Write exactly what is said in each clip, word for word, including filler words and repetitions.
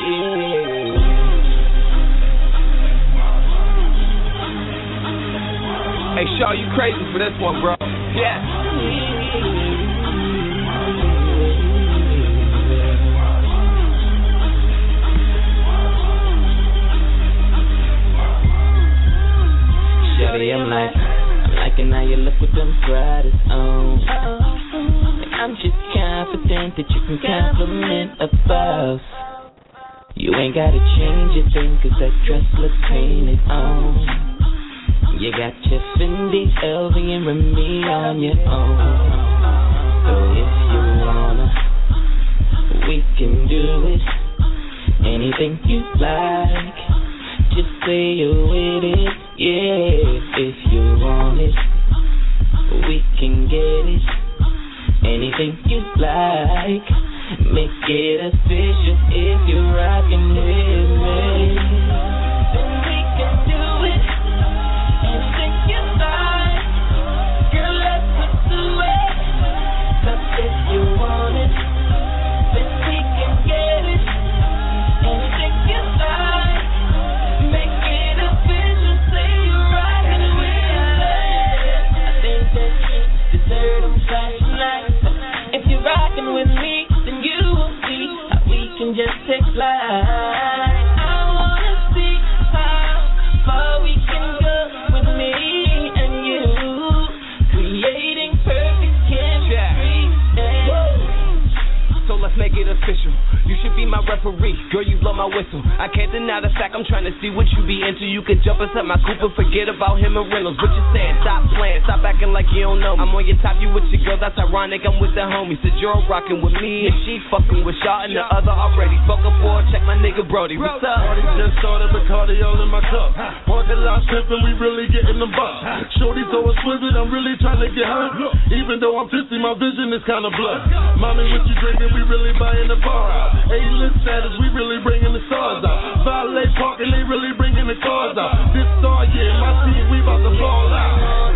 Hey, Shaw, you crazy for this one, bro. Yeah. Shawty, I'm like, I'm liking how you look with them Fridays on. And I'm just confident that you can compliment a boss. You ain't gotta change a thing, cause that dress looks painted on. You got your Fendi, L V, and Remy on your own. So if you wanna, we can do it. Anything you like, just say you're with it. Yeah, if you want it, we can get it. Anything you like, make it official. If you're rockin' with me, then we can do it. Anything you like, girl, let's pursue it. 'Cause if you want it, then we can get it. Anything you like, make it official. Say you're rockin' with me. I think that you deserve them flashing lights. If you're rockin' with me, then you will see how we can just take flight. I wanna see how far we can go with me and you, creating perfect chemistry. So let's make it official. You should be my referee. Girl, you blow my whistle. I can't deny the fact I'm trying to see what you be into. You could jump inside my coupe and forget about him and Reynolds. What you saying? Stop playing. Stop acting like you don't know me. I'm on your top, you with your girl. That's ironic. I'm with the homies. The girl rocking with me and she fucking with Shaw and the other already. Spoken for. Check my nigga Brody. What's up? Party just started with cardio in my cup. Parking lot tripping, we really getting the buck. Shorty so exquisite, I'm really trying to get her. Even though I'm tipsy, my vision is kind of blurred. Mommy, what you drinking? We really buying the bar out. A-list status, we really bringing the stars out. Valet parking, they really bringing the cars out. This star, yeah, my team, we about to ball out.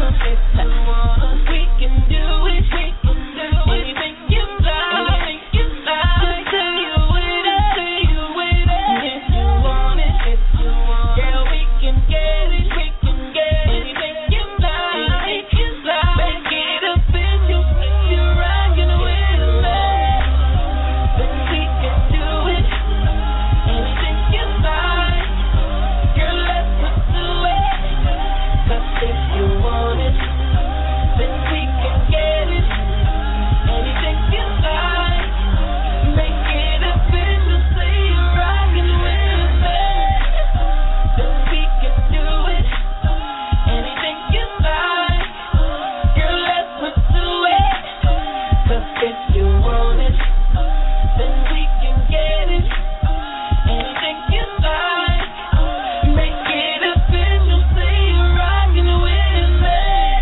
We can do it, we can do anything you like, anything you like. Just say you with it, say you with it. If you want it, if you want it, girl, we can get it, we can get it. Anything you like, anything you like. Make it official, if you're rockin' with me, then we can do it. Anything you like, girl, let's pursue it. 'Cause if you want it, then we can get it. Anything you like, make it official. Say you're rockin' with me, then we can do it. Anything you like, girl, let's pursue it. 'Cause if you want it, then we can get it. Anything you like, make it official. Say you're rockin' with me.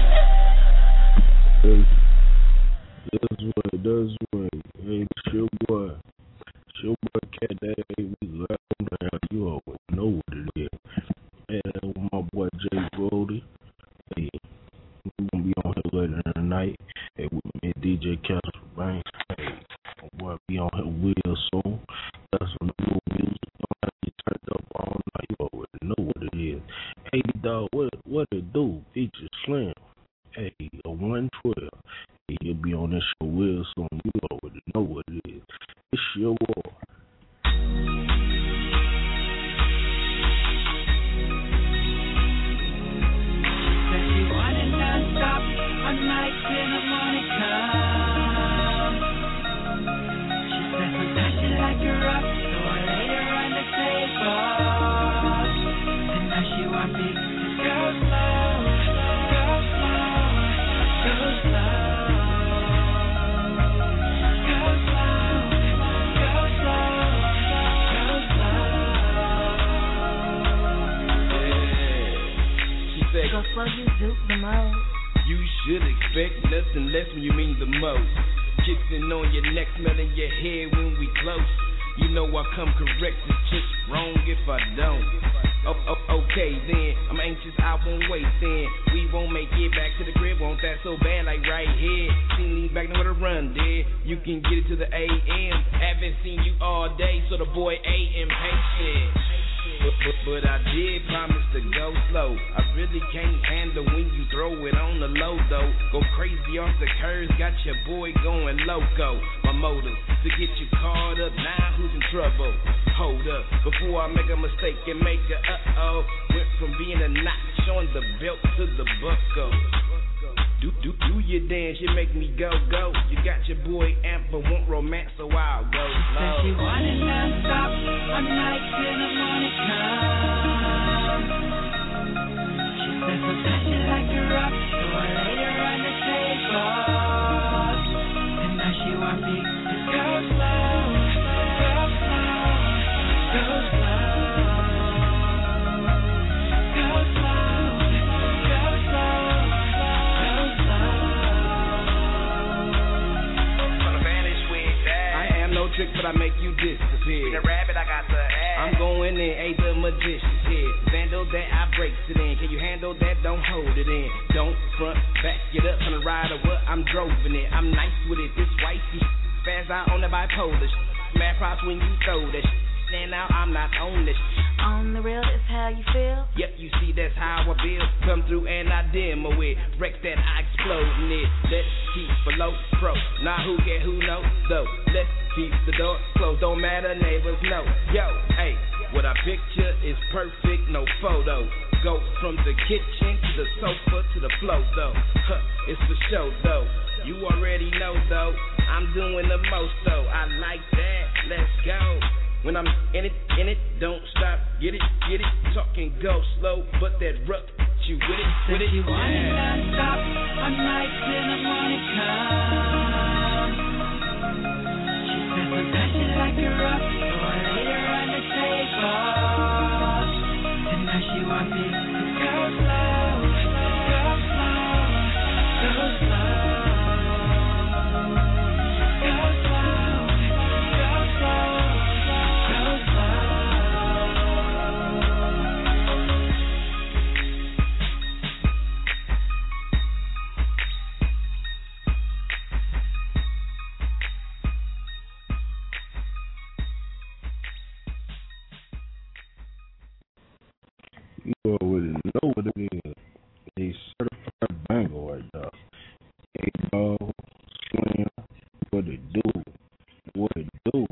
Does what, does what. Hey, it's your boy. It's your boy Cat Daddy. We love him. You always know what it is. And with my boy Jay Brody. Hey, we're gonna be on here later tonight. Hey, with me, D J Casper Banks. Hey, my boy be on here real soon. Got some new music. Don't have to turn up all night. You already know what it is. Hey, dog, what, what it do? Feature Slim. Hey, a one twelve. Hey, you'll be on this show real soon. You already know what it is. It's your boy. Said she wanted non-stop, one night till the morning come. She said sometimes she like it rough, so I laid her on the table. And now she want me to go slow, go slow, go slow. Go slow, go slow, go slow. She said, Go slow, you do the most. you should expect nothing less when you mean the most. Kissing on your neck, smelling your hair when we close. You know I come correct, it's just wrong if I don't. Oh, oh, okay then, I'm anxious, I won't wait then. We won't make it back to the crib, want that so bad like right here. Seen me back then with a run, dear. You can get it to the A M. Haven't seen you all day, so the boy A impatient. But, but, but I did promise to go slow. I really can't handle when you throw it on the low though. Go crazy off the curves, got your boy going loco. My motive to get you caught up, now who's in trouble? Hold up, before I make a mistake and make a uh-oh. Went from being a notch on the belt to the buckle. Do, do, do your dance, you make me go, go. You got your boy amp, but want romance, so I'll go slow. Said she wanted non-stop, one night till the morning come. She said sometimes she like to rock, so I laid her on the table. And now she want me to go slow, go slow, go slow. Trick, but I make you disappear. The rabbit, I got the ass. I'm going in, ain't the magician's here. Vandal that I breaks it in. Can you handle that? Don't hold it in. Don't front, back it up on the ride or what? I'm droving it. I'm nice with it. This wifey fast out on the bipolar. Mad props when you throw that. Stand out, I'm not on this. On the real, that's how you feel? Yep, you see, that's how I feel. Come through and I demo it. Wreck that, I explode in it. Let's keep below pro. Now who get who know though. Let's keep the door closed. Don't matter, neighbors know. Yo, hey, what I picture is perfect, no photo. Go from the kitchen to the sofa to the floor though. Huh, it's for show though. You already know though. I'm doing the most though. I like that. Let's go. When I'm in it, in it, don't stop, get it, get it, talking go slow, but that rough, you with it, with it, you want it non-stop, one night till the morning come. She said sometimes she like to rock, so I laid her on the table. And now she want me to go slow, go slow, go slow. You already know what it is. A certified banger right now. A ball, slam, what it do, what it do.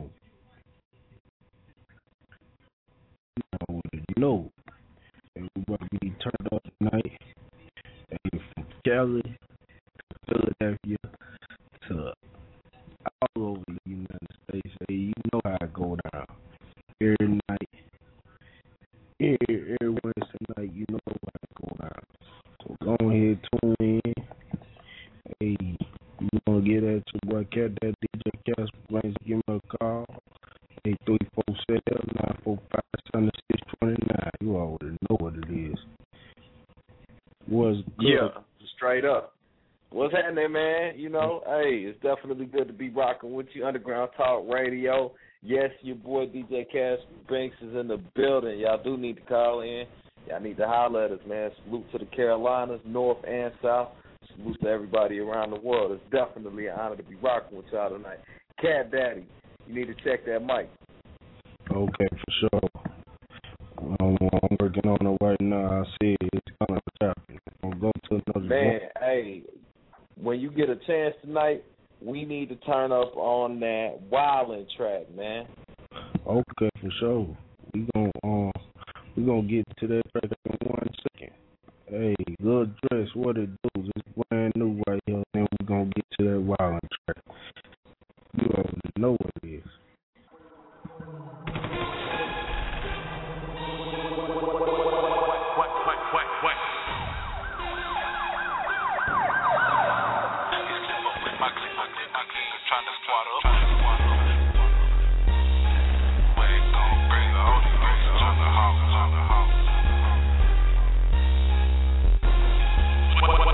You already know. Everybody be turned up tonight. And from Cali to Philadelphia to all over the United States. Hey, you know how it go down. Every night. Every, every Wednesday night, you know how it go down. So go ahead, tune in. Hey, you want to get at your boy Cat, that D J Casper, Brains, give me a call. eight three four seven, nine four five, seven six two nine. You already know what it is. What's good? Yeah, straight up. What's happening, man? You know, hey, it's definitely good to be rocking with you. Underground Talk Radio. Yes, your boy D J Casper Banks is in the building. Y'all do need to call in. Y'all need to holler at us, man. Salute to the Carolinas, North and South. Salute to everybody around the world. It's definitely an honor to be rocking with y'all tonight. Cat Daddy, you need to check that mic. Okay, for sure. I'm, I'm working on it right now. I see it. It's kind of happen. I'm going to another Man, one. hey, when you get a chance tonight, we need to turn up on that Wildin' track, man. Okay, for sure. We gonna um, we gonna get to that track in one second. Hey, good dress, what it do? It's brand new right here, and we gonna get to that Wildin' track. You already know what it is.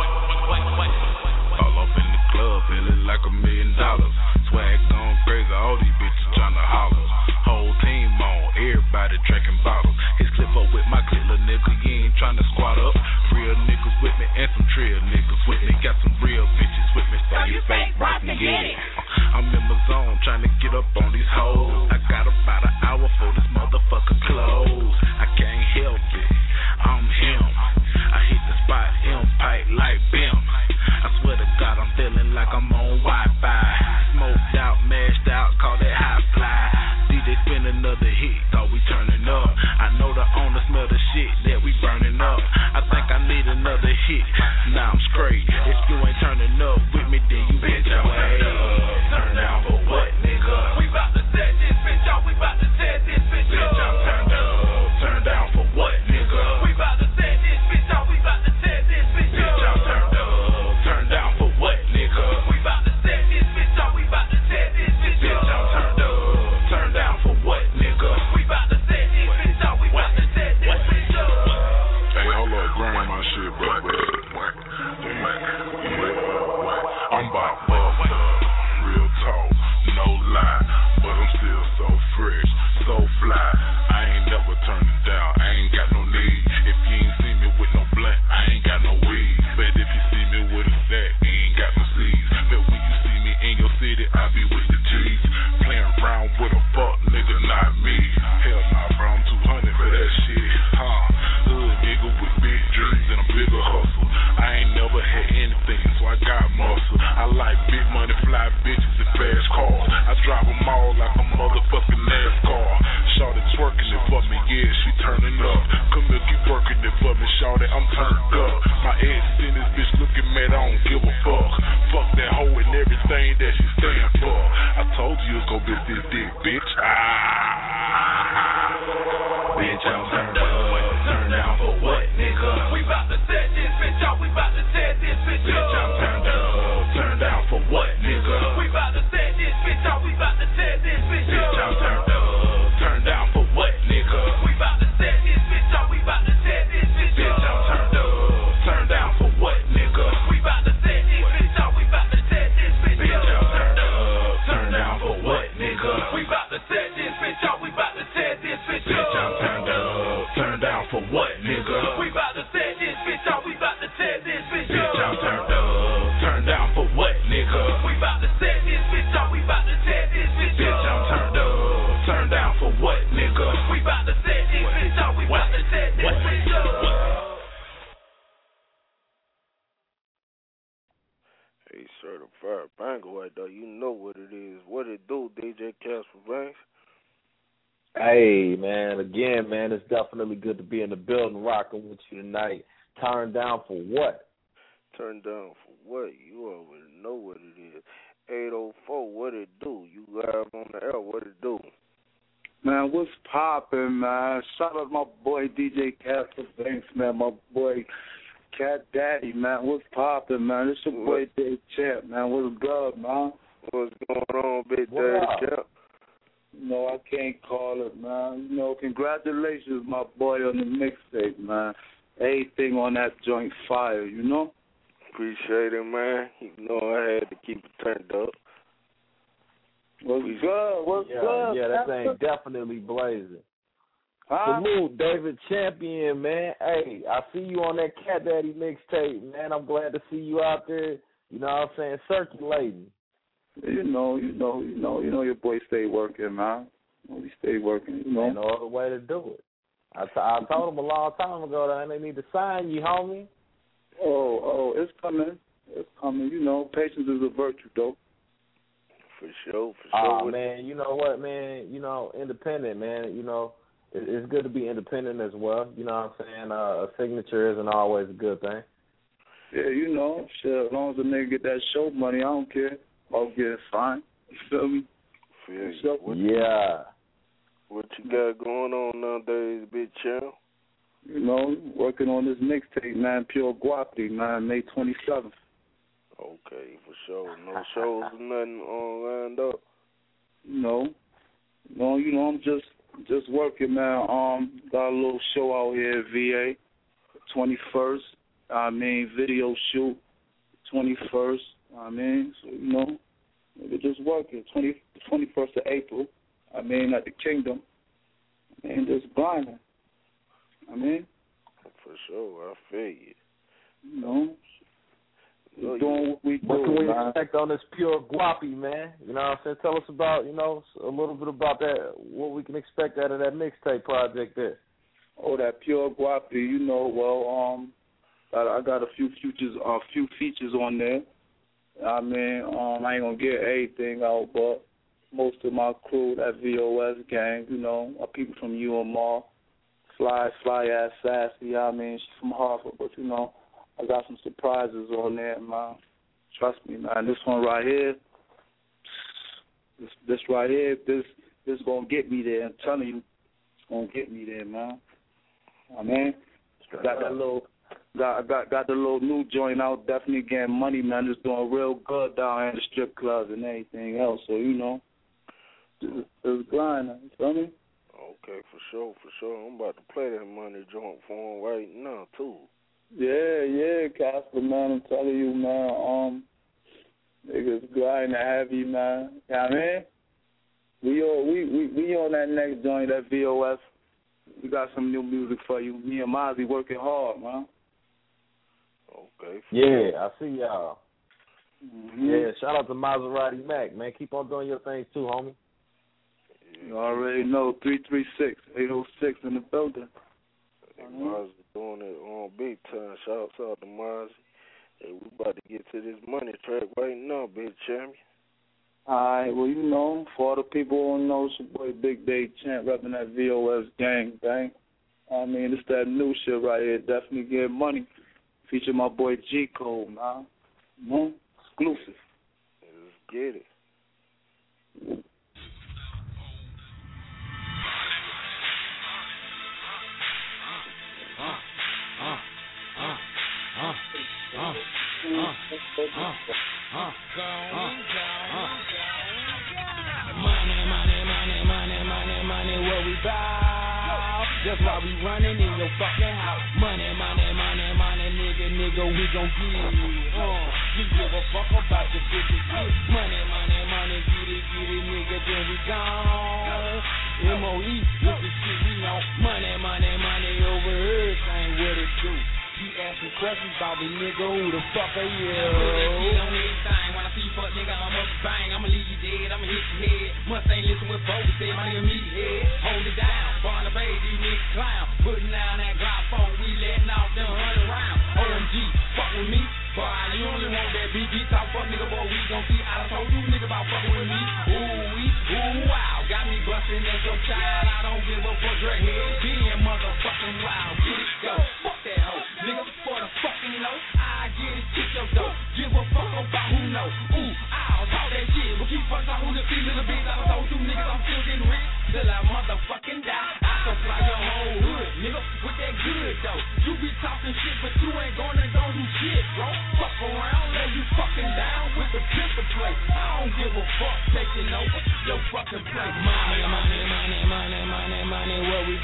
Like a million dollars, swag gone crazy, all up on these hoes. I got about an hour for this motherfucker close. I can't help it, I'm him. I hit the spot, impact like Bim. I swear to God, I'm feeling like I'm on Wi-Fi. Smoked out, mashed out, call that high fly. D J spin another hit, thought we turning up. I know the owner smell the shit that we burning up. I think I need another hit, now I'm straight. If you ain't turning up with me, then you bitch your way. Turn down for what, nigga? We bout to set this bitch out, we bout to set this bitch up. Bitch, I'm turned up, turn down for what, nigga? We bout to set this bitch out, we bout to set this bitch up. Bitch, I'm turned up, turn down for what, nigga? We bout to set this bitch out, we bout to set this bitch up. Bitch, I'm turned up, turn down for what, nigga? We bout to set this bitch out, we bout to set this bitch up. Hey, hold up, grind my shit, bro. I'm about fucked up, real talk, no lie, but I'm still so fresh, so fly. I ain't never turned it down, I ain't got no need. If you ain't see me with no blunt, I ain't got no weed. But if you see me with a sack, you ain't got no seeds. But when you see me in your city, I be with the G's. Playing around with a fuck nigga, not me. Hell nah, bro, I'm two hundred for that shit, huh? Hood nigga with big dreams and a bigger hustle. I ain't never had anything, so I got muscle. I like big money, fly bitches and fast cars. I drive them all like a motherfucking NASCAR. Shawty twerking it for me, yeah, she turning up. Come here, keep working it for me, shawty, I'm turned up. My ex in this bitch looking mad, I don't give a fuck. Fuck that hoe and everything that she stand for. I told you it's gon' be this dick, bitch. Ah. Bitch, I'm turned up. Turn down for what, nigga? We bout to set this bitch out, we bout to set this bitch up. Bitch, I'm turned up. Turn down for what, nigga? We bout to set this bitch out, we bout to set this bitch up. Bitch, I'm turned up. Turn down for what, nigga? We bout to set this bitch out, we bout to set this bitch up. Bitch, I'm turned up. Turn down for what, nigga? We bout to set this bitch out, we bout to set this bitch up. Bitch, I'm turned up. Turn down for what, nigga? We bout to set this bitch out, we bout to set this bitch up. Bitch, I'm turned up. Turn down for what, nigga? We bout to set this bitch out, we bout to set this bitch up. Bitch, I'm turned up. Turn down for what, nigga? We bout to set this bitch out, we bout to set this bitch up. Bitch, I'm turned up. Turn down for what, nigga? We bout to set this bitch out, we bout to set this bitch up. Hey, certified banger right there. You know what it is. What it do, D J Casper Banks? Hey, man, again, man, it's definitely good to be in the building rocking with you tonight. Turn down for what? Turn down for what? You already know what it is. eight oh four, what it do? You live on the air, what it do? Man, what's poppin', man? Shout out my boy D J Casper Banks, man, my boy Cat Daddy, man. What's poppin', man? This your boy Dave Champ, man. What's good, man? What's going on, Big Daddy Champ? No, I can't call it, man. You know, congratulations, my boy, on the mixtape, man. Everything on that joint fire, you know? Appreciate it, man. You know I had to keep it turned up. What's we, good? What's yeah, good? Yeah, that thing definitely blazing. Huh? Salute, David Champion, man. Hey, I see you on that Cat Daddy mixtape, man. I'm glad to see you out there, you know what I'm saying, circulating. You know, you know, you know, you know your boy stay working, man. We stay working, you know. Ain't no other way to do it. I, t- I told him a long time ago that they need to sign you, homie. Oh, oh, it's coming. It's coming. You know, patience is a virtue, though. For sure, for Ah, sure. uh, man, you know what, man? You know, independent, man. You know, it, it's good to be independent as well. You know what I'm saying? Uh, a signature isn't always a good thing. Yeah, you know, shit, as long as the nigga get that show money, I don't care. I'll get it fine. You feel me? Feel so, what yeah. You, what you got going on nowadays, Big Champ? You know, working on this mixtape, man, Pure Guapi, man, May twenty-seventh. Okay, for sure. No shows or nothing on lined up? No. No, you know, I'm just just working, man. Um, got a little show out here at V A, twenty-first. I mean, video shoot, twenty-first. I mean, so, you know, we're just working. twenty, twenty-first of April, I mean, at the Kingdom. I mean, just grinding. I mean. For sure, I feel you. You know. We're doing what we do, What can we man. expect on this Pure Guapi, man? You know what I'm saying? Tell us about, you know, a little bit about that, what we can expect out of that mixtape project there. Oh, that Pure Guapi, you know, well, um, I, I got a few features, a uh, few features on there. I mean, um, I ain't gonna get everything out, but most of my crew, that V O S gang, you know, are people from U M R, Fly, Fly Ass Sassy. I mean, she's from Harvard, but you know, I got some surprises on there, man. Trust me, man. This one right here, this this right here, this this gonna get me there. I'm telling you, it's gonna get me there, man. I mean, got that little, got got got the little new joint out. Definitely getting money, man. Just doing real good down in the strip clubs and everything else. So you know, it's, it's grinding. You feel me? Okay, for sure, for sure. I'm about to play that money joint for him right now too. Yeah, yeah, Casper, man. I'm telling you, man. Um, niggas grinding heavy, man. You know what I mean? We all we we we on that next joint, that V O S. We got some new music for you. Me and Mozzie working hard, man. Okay. Yeah, I see y'all. Mm-hmm. Yeah, shout out to Maserati Mac, man. Keep on doing your things too, homie. You already know, three three six, eight oh six in the building. Hey, Mozzie doing it on big time. Shout out to Mozzie. Hey, we about to get to this money track right now, big champion. All right, well, you know, for all the people who don't know, it's your boy Big Day Champ repping that V O S gang, bang. I mean, it's that new shit right here. Definitely get money. Feature my boy G Code, man. You know? Exclusive. Let's get it. Money, money, money, money, money, money, what we bout? That's why we running in your fucking house. Money, money, money, money, nigga, nigga, we gon' get it. Uh, we give a fuck about the fifty shit. Money, money, money, get it, get it, nigga, then we gone. M O E, this is shit we on. Money, money, money over everything, what it do? You asking questions about me, nigga, who the fuck are you? On everything, when I see you fuck nigga, I'ma bang, I'ma leave you dead, I'ma hit your head. Must ain't listen with folks, say my nigga me head. Hold it down, born a baby, nigga clown. Putting down that Glock phone, we letting off them hundred rounds. O M G, fuck with me, boy, you only want that B B talk, fuck nigga, boy, we gon' see. I done told you nigga about fucking with me. Ooh, we, ooh, wow, got me bustin' at your child, I don't give a fuck, drag head, being motherfucking wild, get it, go, fuck that hoe. Nigga, for the fucking low, I get it, kick your dough. Give a fuck about who know. Ooh, I'll talk that shit. We'll keep fucking talking who the feet little bitch. I done told you niggas I'm still getting rich till I motherfucking die. I supply your whole hood, nigga, with that good though. You be talking shit, but you ain't gonna go do shit, bro. Fuck around, lay you fucking down with the pistol plate. I don't give a fuck taking over your fucking place. Money, money, money, money, money, money, what we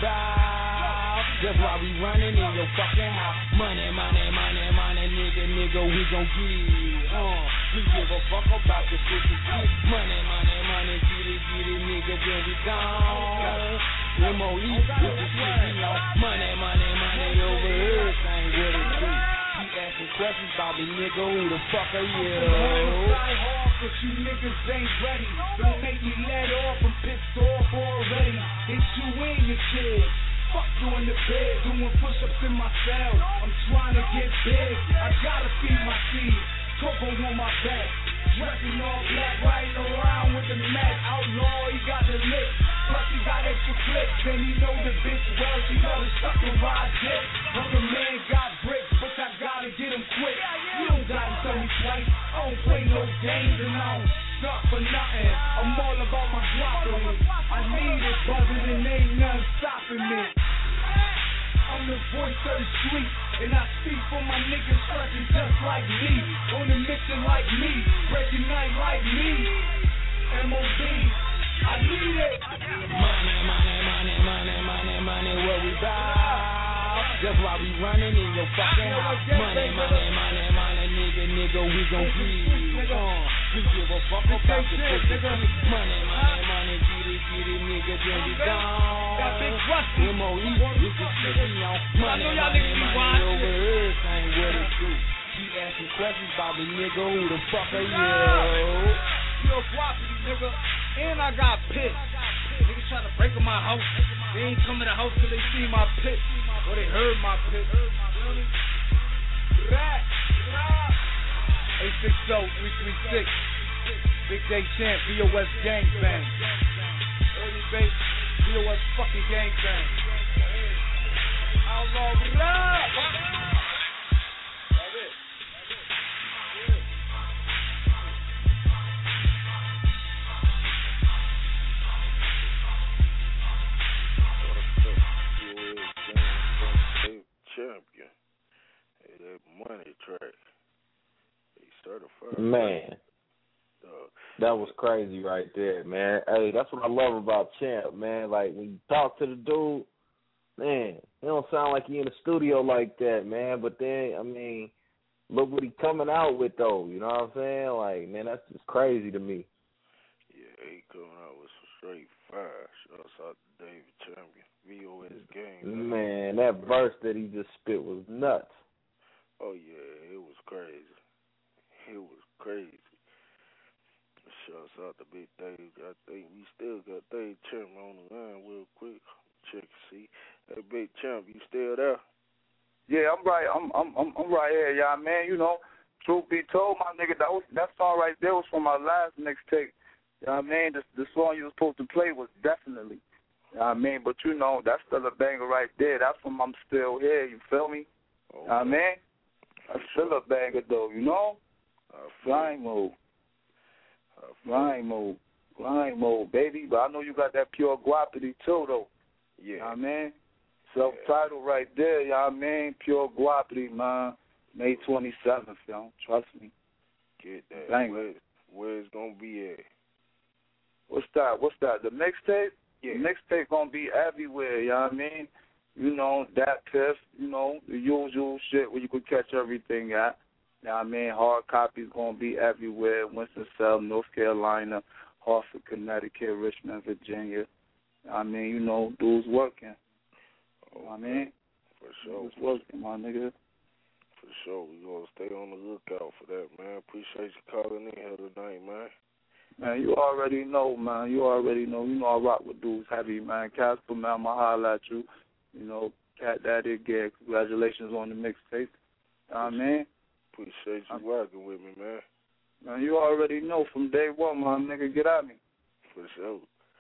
bout? That's why we running in your fucking house. Money, money, money, money, nigga, nigga, we gon' get it. Uh, we give a fuck about the fifty shit. Money, money, money, get it, get it, nigga, then we gone. M O E, this is shit we on. Money, money, money, over everything, what it do? Keep asking questions about me, nigga, who the fuck are you? Try hard, but you niggas ain't ready. Don't make me let off, I'm pissed off already. It's you and your kid. Fuck you in the bed, doing push-ups in my cell. I'm trying to get big, I gotta feed my seed. Coco on my back, dressing all black, riding around with the Mac. Outlaw, he got the lick, plus he got extra clips. And he know the bitch well, she know the stuff to ride dick. Other man got bricks, but I gotta get him quick. You don't gotta tell me twice, I don't play no games and I don't stop for nothing. I'm all about my dropping. I need it buzzing and ain't nothing stopping me. I'm the voice of the street, and I speak for my niggas stressing just like me, on a mission like me, breaking night like me. M O B, I need it. Money, money, money, money, money, money, what we bout? That's why we running in your fucking house. Money, money, money, money, nigga, nigga, we gon' get it. Uh, we give a fuck about the pussy. Money, money, money, get it, get it, nigga, then we gone. M O E, this is shit we on. Money, money, money, over everything, what it do? Keep asking questions about me, nigga. Who the fuck are you? Pure Guapity, nigga. And I got pissed. Niggas trying to break in my house. They ain't come to the house till they see my pit. Or they heard my pit. eight six zero three three six. Big Day Champ, V O S Gang Bang. Early base, V O S fucking Gang Bang. Outlaw rap. Champion. Hey, that money track. He certified. Man. Dog. That was crazy right there, man. Hey, that's what I love about Champ, man. Like, when you talk to the dude, man, he don't sound like he in the studio like that, man. But then, I mean, look what he coming out with, though. You know what I'm saying? Like, man, that's just crazy to me. Yeah, he coming out with some straight fire. Shouts out to David Champion. V O S Gang. Man, that verse that he just spit was nuts. Oh, yeah, it was crazy. It was crazy. Shouts out to Big Dave. I think we still got Dave Champ on the line real quick. Check and see. Hey, Big Champ, you still there? Yeah, I'm right. I'm I'm I'm, I'm right here, y'all, man. You know, truth be told, my nigga, that was that song right there was from my last mixtape. You know what I mean? The, the song you was supposed to play was Definitely. You know what I mean? But, you know, that's still a banger right there. That's when I'm still here. You feel me? Okay. You know what I mean? That's still a banger, though, you know? Grind mode. Grind mode. Grind mode, baby. But I know you got that Pure Guapity, too, though. Yeah. You know what I mean? Self-titled right there, you know what I mean? Pure Guapity, man. May twenty-seventh, yo. Trust me. Get that. Banger. Where, where it's going to be at? What's that? What's that? The mixtape? Yeah. Mixtape gonna be everywhere, you know what I mean? You know, that piff, you know, the usual shit where you could catch everything at. You know what I mean? Hard copies gonna be everywhere. Winston-Salem, North Carolina, Hartford, Connecticut, Richmond, Virginia. You know what I mean? You know, dudes working. You know what I mean? For sure. Dudes working, my nigga. For sure. We gonna stay on the lookout for that, man. Appreciate you calling in here tonight, man. Man, you already know, man. You already know. You know I rock with dudes heavy, man. Casper, man, I'ma holler at you. You know, Cat Daddy again. Congratulations on the mixtape. You know what I mean? Appreciate you working with me, man. Man, you already know from day one, my nigga. Get at me. For sure.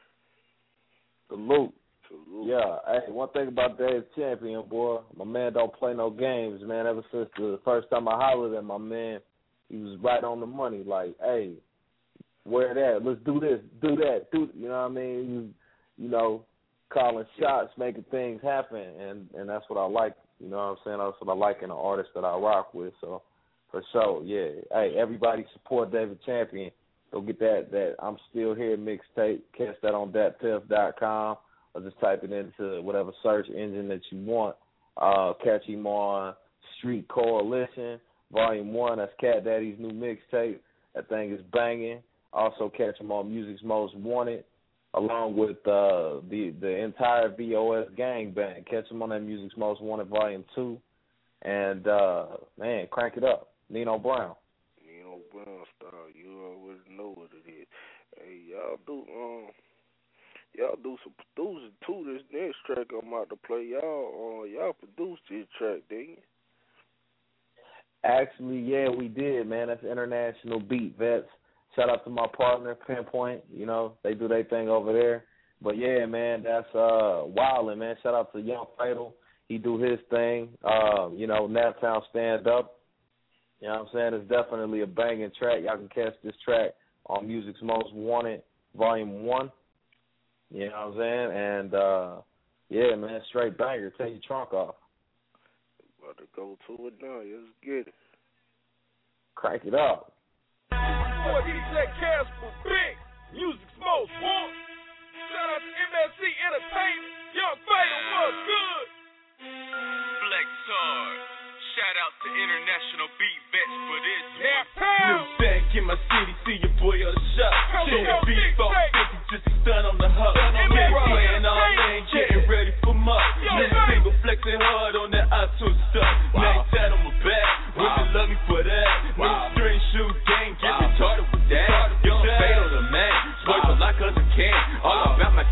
Salute. Salute. Yeah. Hey, one thing about Dave Champion, boy, my man don't play no games, man. Ever since the first time I hollered at my man, he was right on the money. Like, hey, where that? Let's do this, do that, do. You know what I mean? You, you know, calling shots, making things happen, and and that's what I like. You know what I'm saying? That's what I like in an artist that I rock with. So for sure, yeah. Hey, everybody support David Champion. Go get that that I'm Still Here mixtape. Catch that on dat piff dot com, or just type it into whatever search engine that you want. Uh, catch him on Street Coalition Volume One. That's Cat Daddy's new mixtape. That thing is banging. Also catch him on Music's Most Wanted, along with uh, the the entire V O S Gang Bang. Catch him on that Music's Most Wanted Volume Two, and uh, man, crank it up. Nino Brown. Nino Brown style. You already know what it is. Hey, y'all do um, y'all do some producing too. This next track I'm about to play, y'all uh, y'all produced this track, didn't you? Actually, yeah, we did, man. That's International Beat Vets. Shout out to my partner, Pinpoint. You know, they do their thing over there. But, yeah, man, that's uh, wildin', man. Shout out to Young Fatal. He do his thing. Uh, you know, Naptown Stand Up. You know what I'm saying? It's definitely a banging track. Y'all can catch this track on Music's Most Wanted, Volume one. You know what I'm saying? And, uh, yeah, man, straight banger. Take your trunk off. About to go to it now. Let's get it. Crank it up. Boy, D J Casper, Big, Music's Most Wanted. Shout out to M S C Entertainment. Young Fatal was good. Flex hard. Shout out to International Beat Vets for this. Now, back in my city, see your boy on the shot. Shooting beat four fifty, just a stun on the hub. Get playing all in, getting ready for muck. Next single flexing hard on that iTunes stuff. Next time on my back, women love me for that.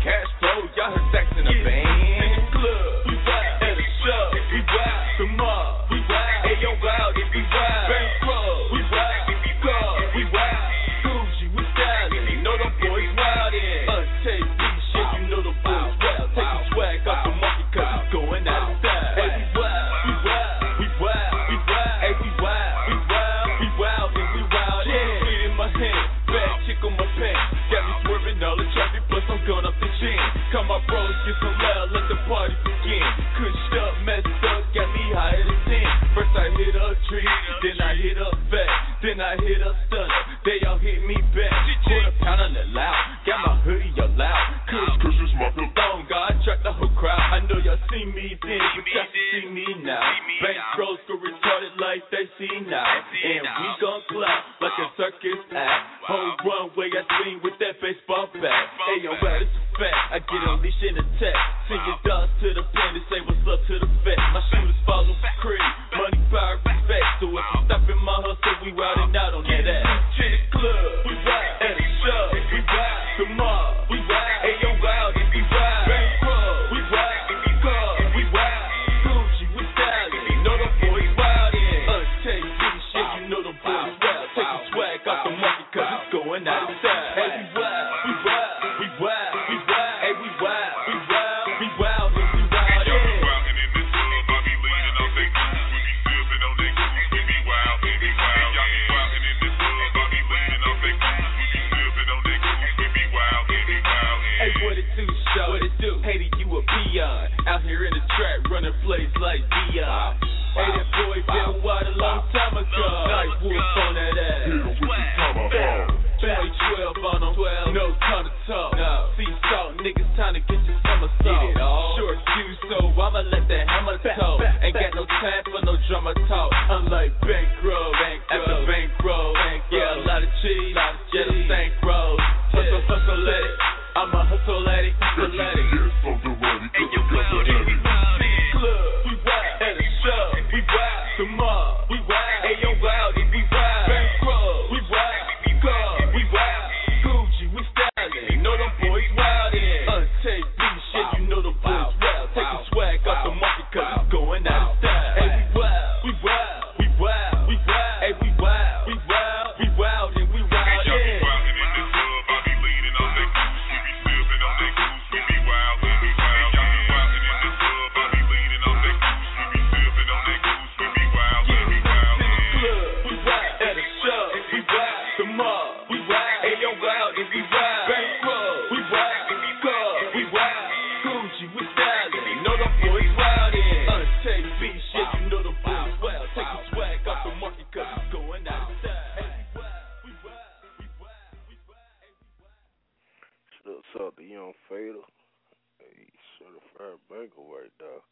cash flow. Y'all heard stacks in the band. In the club, we wild. At a show, we wild. The mob, we wild. Hey, yo, wild, if we wild. Bankroll, we wild. God, we wild. Gucci, we styling. You know them boys wild in. Untape, these shit, you know the boys wild. Take the swag off the market, cause it's going out of style. Hey, we wild, we wild, we wild, we wild. Hey, we wild, we wild, we wild, and we wild. Yeah, feet in my hand, bad chick on my pants. Got me swerving all the traffic, plus I'm going up the chin. Come my bros, get some loud, let the party begin. Cushed up, messed up, got me higher than ten. First I hit a tree, then I hit a back, then I hit a stunner. They all hit me back. Put a pound on the loud, got my hoodie all loud. Cause, cause it's my long, God track the whole crowd. I know y'all see me then, but y'all can see me now. Bankrolls go retarded like they see now. And we gon' clap like a circus act. Whole runway I swing with that baseball bat. Hey yo, well, it's a fact. I get unleashed in attack. Send your dogs to the pen and say what's up to the vet. My shooters follow creed. Money, power, respect. So if you stop in my hustle, we riding out on that ass. To the club, we wild. At a show, we wild. The mob, we wild. Hey yo, wild, if we wild. Bankroll, we wild. God, we wild. Gucci, we styling. You know them boys wild in. Untape, these shit, you know them boys wild. Take the swag off the market, cause it's going out of style. Hey, we wild, we wild, we wild, we wild. Hey, we wild, we wild, we wild, and we wild. Yeah. Hey, what it do, show? What it do? Hey, you a peon. Out here in the track, running plays like Dion. Hey, that boy been wild a long time ago. Night wolf on that ass. twenty twelve on them, no time to talk. No. See salt, niggas, time to get your summer salt. Short fuse, so I'ma let that hammer talk. Ain't got no time for no drama talk. Unlike bankroll, after bankroll, yeah, a lot of cheese, yeah, the bankroll. Hustle, hustle at it. I'm a hustle at it, hustle at it. And you wild, and we wild in the club, we wild. At a show, we wild. The mob, we wild. And you wild, and we wild. Bankroll, we wild. God, we wild. Gucci, we styling. You know them boys wild in. Untape, these shit, you know them boys wild. Take the swag off the market, cause it's going out of style. Hey, we wild, we wild, we wild, we wild. Hey, we wild, we wild, we wild, and we wild, yeah. What's up, the young Fader? Hey, certified banker right there.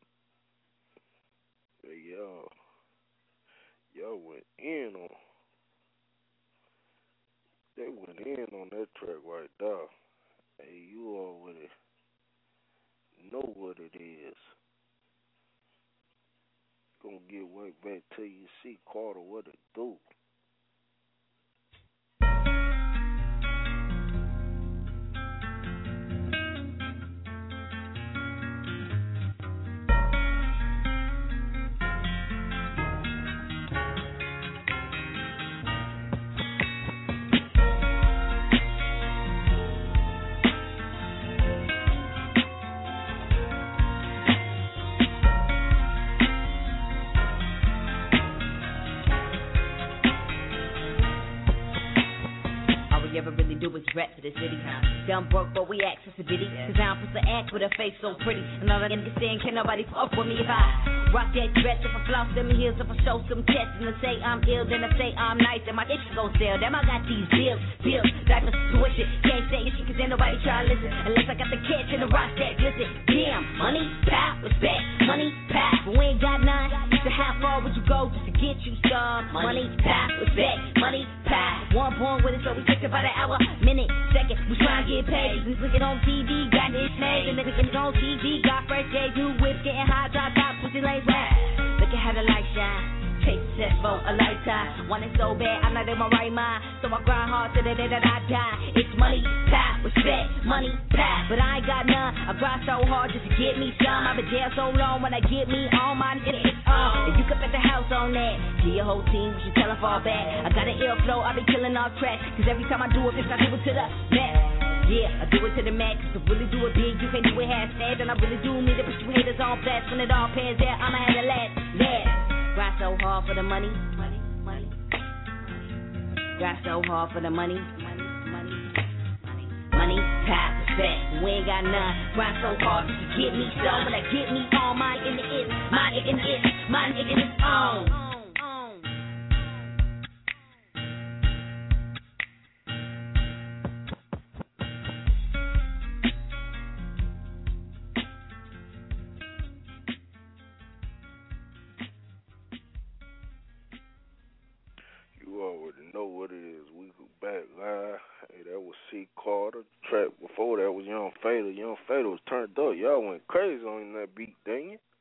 Hey, y'all. Y'all went in on. They went in on that track right there. Hey, you already know what it is. Gonna get right back to you. See Carter, what it do. Ever really do is rap for the city. Dumb broke, but we access the bitty. Cause I'm supposed to act with a face so pretty. And all I understand, can't nobody fuck with me if I rock that dress. If I floss them heels, if I show some chest. And I say I'm ill, then I say I'm nice. And my itch goes down. Damn, I got these bills, bills, diapers, tuition. Can't say it cause ain't nobody try to listen. Unless I got the catch and the rock that glisten. Damn, money, power, respect, money, power. But we ain't got none. So how far would you go just to get you some? Money, power, respect, money, power. One born with it, so we take about an hour, minute, second. We try to get paid. We look it on T V, got this made. And then it's on T V, got fresh days, new whips, getting high, top, top, pussy lace rap. Look at how the light shine. Take set for a lifetime. Want it so bad, I'm not in my right mind. So I grind hard to the day that I die. It's money, power, respect, money, power. But I ain't got I grind so hard just to get me some. I've been jail so long when I get me on my nigga, it's on. And you can bet the house on that. Get your whole team, you should tell them fall back. I got an ill flow, I be killing all tracks. Cause every time I do it, bitch, I do it to the max. Yeah, I do it to the max. To really do it big, you can't do it half-stabbed. And I really do mean to put you haters on blast. When it all pans out, I'ma have the last, last. Grind so hard for the money, money, money. Grind so hard for the money, money, money, money. Money, time, respect, we ain't got none. Grind so hard just to get me some. When I get me on, mine in the it, mine in the it, mine in the on. You already know what it is. We go back live. Hey, that was C. Carter. Track before that was Young Fatal. Young Fatal was turned up. Y'all went crazy on that beat, dang it.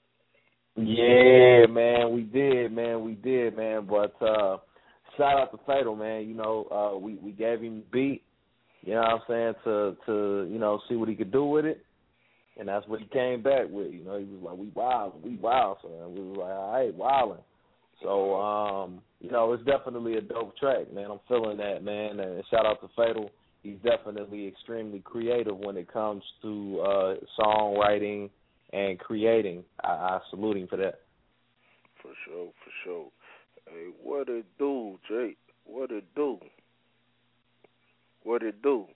Yeah, man, we did, man, we did, man. But uh, shout out to Fatal, man. You know, uh, we we gave him the beat. You know what I'm saying, to to you know see what he could do with it, and that's what he came back with. You know, he was like, we wild, we wild, so we was like, all right, wilding. So, um, you know, it's definitely a dope track, man. I'm feeling that, man. And shout out to Fatal. He's definitely extremely creative when it comes to uh, songwriting and creating. I, I salute him for that. For sure, for sure. Hey, what it do, Jake? What it do? What it do?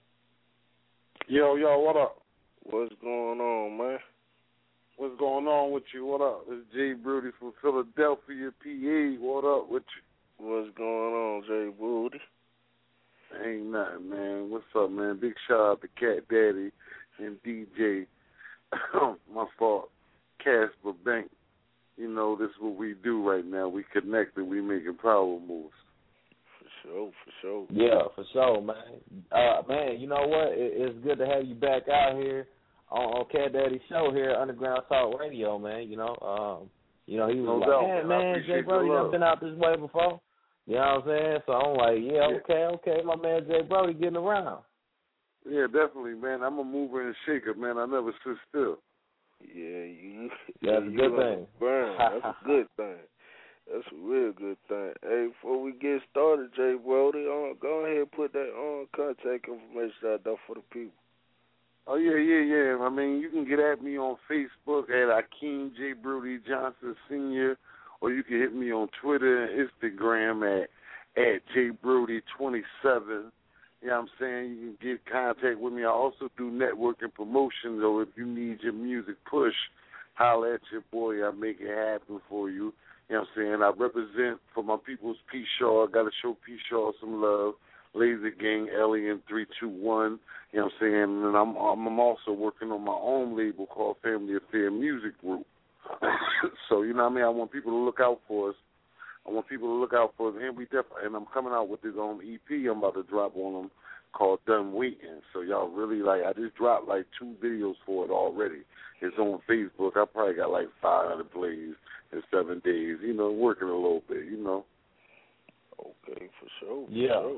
Yo, yo, what up? What's going on, man? What's going on with you? What up? It's Jay Brody from Philadelphia, P A. What up with you? What's going on, Jay Brody? Ain't nothing, man. What's up, man? Big shout out to Cat Daddy and D J. My fault. Casper Bank. You know, this is what we do right now. We connected. We making power moves. For sure, for sure. Yeah, for sure, man. Uh, man, you know what? It, it's good to have you back out here on, on Cat Daddy's show here, Underground Talk Radio, man. You know, um, you know, he was No like, doubt, man, man, Jay Brody, I've been out this way before. You know what I'm saying? So I'm like, yeah, okay, okay, my man Jay Brody getting around. Yeah, definitely, man. I'm a mover and shaker, man. I never sit still. Yeah, you. That's you a good like thing. a burn. That's a good thing. That's a real good thing. Hey, before we get started, Jay Brody, uh, go ahead and put that on contact information out there for the people. Oh, yeah, yeah, yeah. I mean, you can get at me on Facebook at Akeem J. Brody Johnson Senior, or you can hit me on Twitter and Instagram at, at J Brody twenty-seven. You know what I'm saying? You can get contact with me. I also do networking promotions, or if you need your music push, holler at your boy. I make it happen for you. You know what I'm saying? I represent for my people's P. Shaw. I got to show P. Shaw some love. Laser Gang, Alien three two one. You know what I'm saying? And I'm, I'm also working on my own label called Family Affair Music Group. So, you know what I mean? I want people to look out for us. I want people to look out for us. And we definitely, and I'm coming out with this um, E P I'm about to drop on them called Done Waiting. So y'all really, like, I just dropped like two videos for it already. It's on Facebook. I probably got like five hundred plays in seven days. You know, working a little bit, you know. Okay, for sure. For yeah. Sure.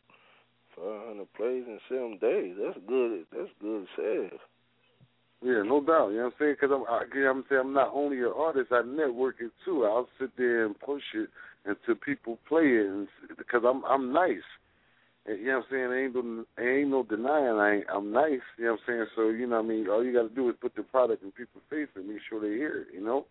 five hundred plays in seven days. That's good. That's good sales. Yeah, no doubt. You know what I'm saying? Because I'm, I, you know what I'm saying, I'm not only an artist, I network it too. I'll sit there and push it until people play it, and, because I'm I'm nice. And, you know what I'm saying? There ain't no, there ain't no denying I ain't, I'm nice. You know what I'm saying? So, you know what I mean? All you got to do is put the product in people's face and make sure they hear it, you know?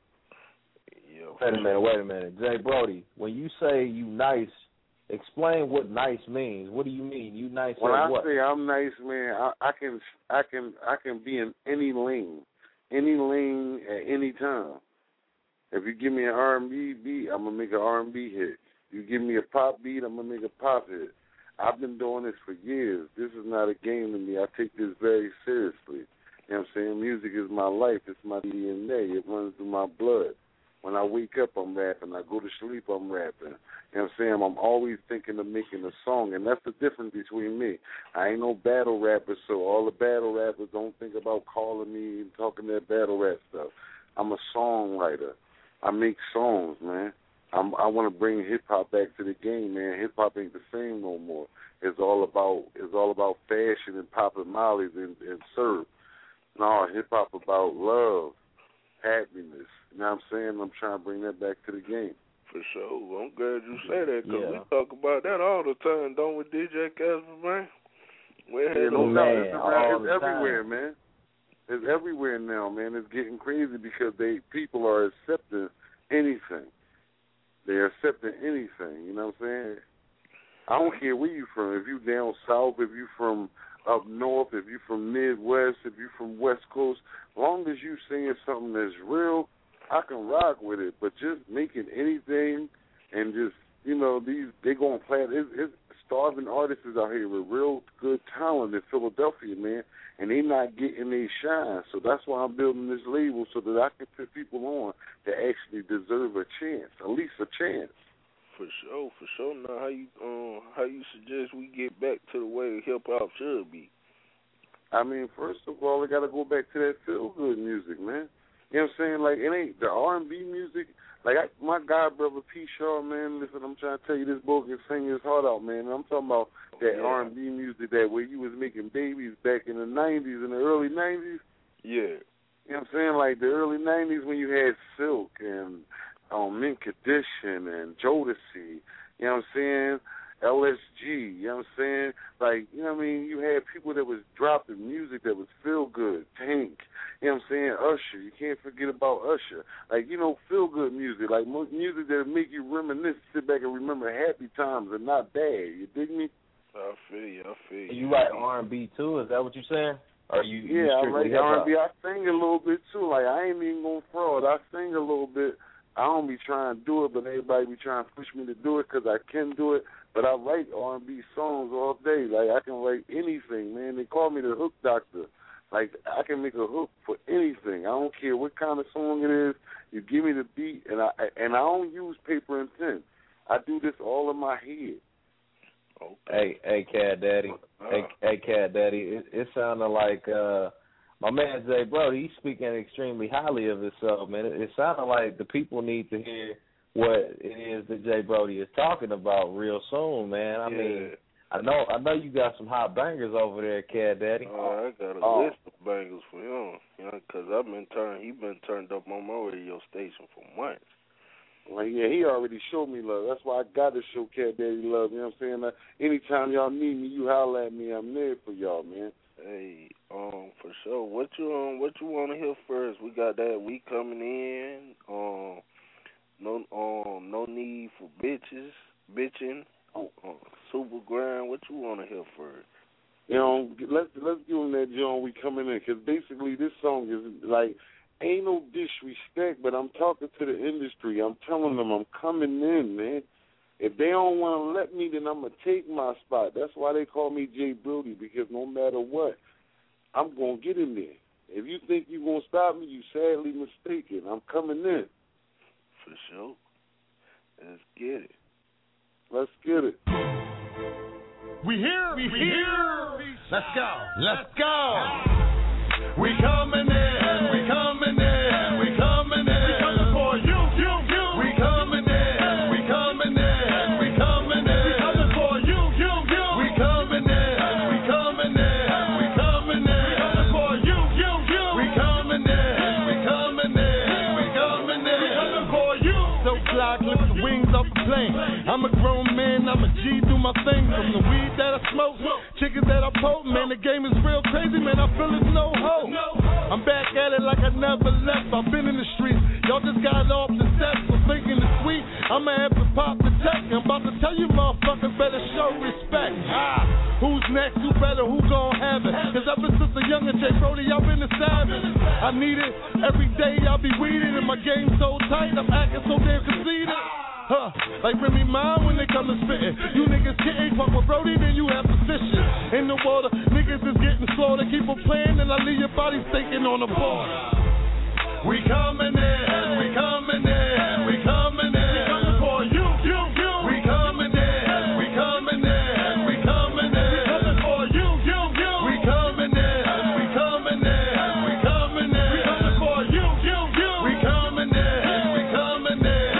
Yeah. Wait a minute, wait a minute. Jay Brody, when you say you nice, explain what nice means. What do you mean? You nice When at I what? say I'm nice, man, I, I can I can I can be in any lane, any lane at any time. If you give me an R and B beat, I'm gonna make an R and B hit. You give me a pop beat, I'm gonna make a pop hit. I've been doing this for years. This is not a game to me. I take this very seriously. You know what I'm saying? Music is my life. It's my D N A. It runs through my blood. When I wake up, I'm rapping. I go to sleep, I'm rapping. You know what I'm saying? I'm always thinking of making a song, and that's the difference between me. I ain't no battle rapper, so all the battle rappers don't think about calling me and talking that battle rap stuff. I'm a songwriter. I make songs, man. I'm, I want to bring hip-hop back to the game, man. Hip-hop ain't the same no more. It's all about it's all about fashion and popping mollies and, and syrup. No, hip hop about love, happiness. You know what I'm saying? I'm trying to bring that back to the game. For sure. I'm glad you say that because Yeah. we talk about that all the time, don't we, D J Casper, man? We Yeah, had no no doubt. man, It's, all around, it's the everywhere, time. man. It's everywhere now, man. It's getting crazy because they people are accepting anything. They're accepting anything. You know what I'm saying? I don't care where you from. If you down south, if you from up north, if you from Midwest, if you from West Coast, as long as you saying something that's real, I can rock with it. But just making anything and just, you know, these they going to play it. It's, it's starving artists out here with real good talent in Philadelphia, man, and they not getting their shine. So that's why I'm building this label so that I can put people on that actually deserve a chance, at least a chance. For sure, for sure. Now, how you um how you suggest we get back to the way hip hop should be? I mean, first of all, we got to go back to that feel good music, man. You know what I'm saying? Like, it ain't the R and B music. Like, I, my god brother P. Shaw, man, listen, I'm trying to tell you, this boy can sing his heart out, man. And I'm talking about that Yeah. R and B music that where you was making babies back in the nineties, in the early nineties. Yeah. You know what I'm saying? Like, the early nineties when you had Silk and um, Mint Condition and Jodeci, you know what I'm saying? L S G, you know what I'm saying? Like, you know what I mean? You had people that was dropping music that was feel good, Tank, you know what I'm saying? Usher, you can't forget about Usher. Like, you know, feel good music, like mo- music that make you reminisce, sit back and remember happy times and not bad. You dig me? I feel you, I feel you. You write R and B too? Is that what you're saying? Or you, you Yeah, I strictly like R hip-hop? and B. I sing a little bit too. Like, I ain't even gonna fraud. I sing a little bit. I don't be trying to do it, but everybody be trying to push me to do it because I can do it. But I write R and B songs all day. Like, I can write anything, man. They call me the hook doctor. Like, I can make a hook for anything. I don't care what kind of song it is. You give me the beat, and I and I don't use paper and pen. I do this all in my head. Hey, hey, Cat Daddy. Hey, hey, Cat Daddy. It, it sounded like uh, my man Jay Brody. He's speaking extremely highly of himself, man. It, it sounded like the people need to hear what it is that Jay Brody is talking about real soon, man. I Yeah. mean, I know, I know you got some hot bangers over there, Cat Daddy. Oh, I got a Oh. list of bangers for him, you know, because I've been turned, he been turned up on my radio station for months. Like, yeah, he already showed me love. That's why I got to show Cat Daddy love. You know what I'm saying? Like, anytime y'all need me, you holler at me. I'm there for y'all, man. Hey, um, for sure. What you um, what you want to hear first? We got that we coming in. Um, no, um, no need for bitches, bitching. Oh. Uh, super grind. What you want to hear first? You know, let's let's give him that John we coming in, because basically this song is like, ain't no disrespect, but I'm talking to the industry. I'm telling them I'm coming in, man. If they don't want to let me, then I'm going to take my spot. That's why they call me Jay Brody, because no matter what, I'm going to get in there. If you think you're going to stop me, you sadly mistaken. I'm coming in. For sure. Let's get it. Let's get it. We here, we, we here. Let's go, let's go. We coming in, we coming in, we coming in. We coming for you, you, you. We coming in, we coming in, we coming in. We coming for you, you, you. We coming in, we coming in, we coming in. We coming for you, you, you. We coming in, we coming in, we coming in. We coming for you. So fly, clip the wings off the plane. I'm a grown man, I'm a G, do my thing. From the weed that I smoke, chickens that I poke, man, the game is real crazy, man, I feel it's no hope. I'm back at it like I never left, I've been in the streets. Y'all just got off the steps, so thinking it's sweet. I'ma have to pop the tech. I'm about to tell you motherfuckers better show respect. Ah, who's next, who better, who gon' have it? Cause ever since a younger Jay Brody, y'all been the savage. I need it, every day y'all be weeded, and my game so tight, I'm acting so damn conceited. Huh, like Remy Ma when they come to spittin'. You niggas getting fuck with Brody, then you have position. In the water, niggas is getting slaughtered. Keep on playing, and I leave your body stinking on the border. We coming in, we coming in, we coming in. We coming for you, you, you. We coming in, we coming in, we coming in. We coming for you, you, you. We coming in, we coming in, we coming in. We coming for you, you, you. We coming in, we coming in.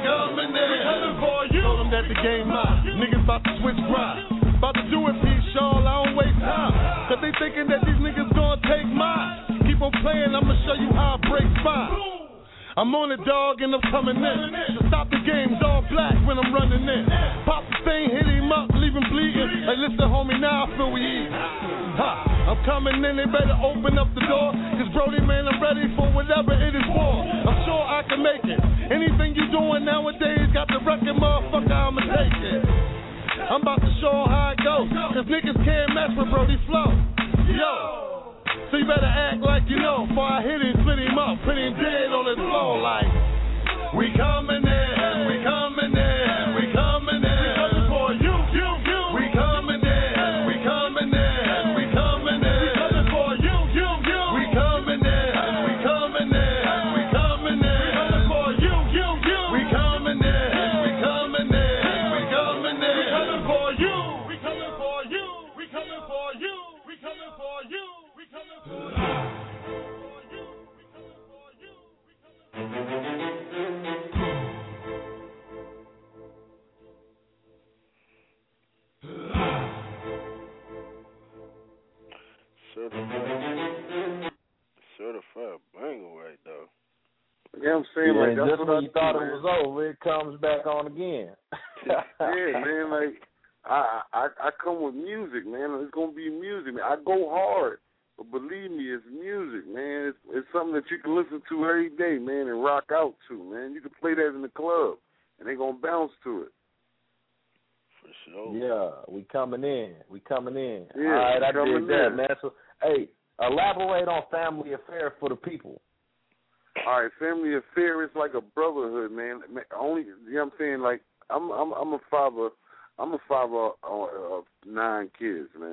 That the game high. Niggas about to switch grind. About to do it, P. Shaw, I don't waste time. Cause they thinking that these niggas gonna take mine. Keep on don't play and I'ma show you how I break spine. I'm on it, dog, and I'm coming in. To stop the games, all black when I'm running in. Pop the thing, hit him up, leave him bleeding. Hey, listen, homie, now I feel we eat. Ha, I'm coming in, they better open up the door. Cause Brody, man, I'm ready for whatever it is for. I'm sure I can make it. Anything you doing nowadays, got the record, motherfucker, I'ma take it. I'm about to show 'em how it goes. Cause niggas can't mess with Brody's flow. Yo. So you better act like you know. Before I hit him, split him up, put him dead on the floor like we coming in, we coming in, we coming in. We coming for you, you, you. We coming in, we coming in, we coming in. We coming for you, you, you. We coming in, we coming in, we coming in. We coming for you, you, you. We coming in, we coming in, we coming in. We coming for you, we coming for you, we coming for you, we coming for you. Certified, certified banger right though. Yeah, I'm saying yeah, like that's just what when I you thought do, it was over, it comes back on again. Yeah, man, like I, I I come with music, man. It's gonna be music, man. I go hard, but believe me, it's music, man. It's, it's something that you can listen to every day, man, and rock out to, man. You can play that in the club, and they gonna bounce to it. For sure. Yeah, we coming in. We coming in. Yeah, all right, I coming did that, in. man. So, hey, elaborate on Family Affair for the people. All right, Family Affair is like a brotherhood, man. Only, you know what I'm saying? Like, I'm I'm I'm a father. I'm a father of nine kids, man.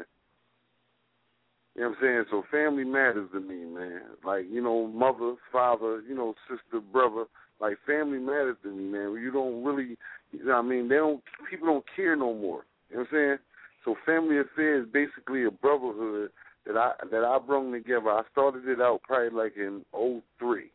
You know what I'm saying? So family matters to me, man. Like, you know, mother, father, you know, sister, brother. Like, family matters to me, man. You don't really, you know what I mean? They don't, people don't care no more. You know what I'm saying? So Family Affair is basically a brotherhood that I that I brung together. I started it out probably like in oh three.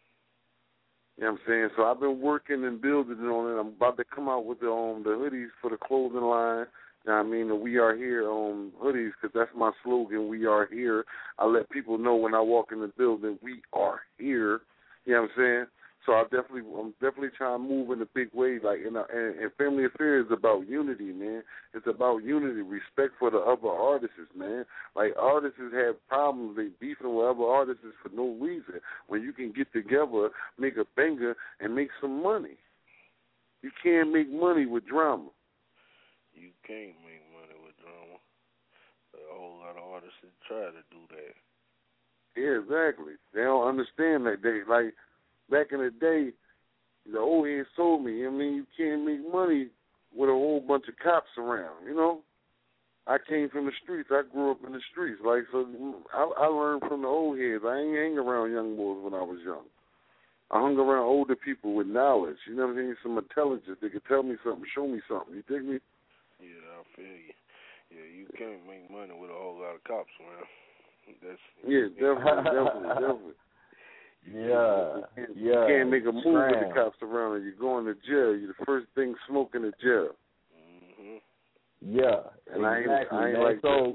You know what I'm saying? So I've been working and building on it. I'm about to come out with the um the hoodies for the clothing line. You know what I mean? The We Are Here um hoodies, because that's my slogan. We are here. I let people know when I walk in the building, we are here. You know what I'm saying? So I definitely, I'm definitely trying to move in a big way. Like, and, and, and Family Affair is about unity, man. It's about unity, respect for the other artists, man. Like, artists have problems. They beefing with other artists for no reason. When you can get together, make a banger, and make some money. You can't make money with drama. You can't make money with drama. A whole lot of artists that try to do that. Yeah, exactly. They don't understand that. They, like, back in the day, the old heads told me, I mean, you can't make money with a whole bunch of cops around, you know? I came from the streets. I grew up in the streets. Like, so I, I learned from the old heads. I ain't hang around young boys when I was young. I hung around older people with knowledge, you know what I mean? Some intelligence. They could tell me something, show me something. You dig me? Yeah, I feel you. Yeah, you can't make money with a whole lot of cops around. That's yeah, definitely, definitely, definitely. Yeah, you can't, yeah. You can't make a move Scram. with the cops around, and you're going to jail. You're the first thing smoking in jail. Mm-hmm. Yeah, and I ain't, exactly, I ain't man. like so,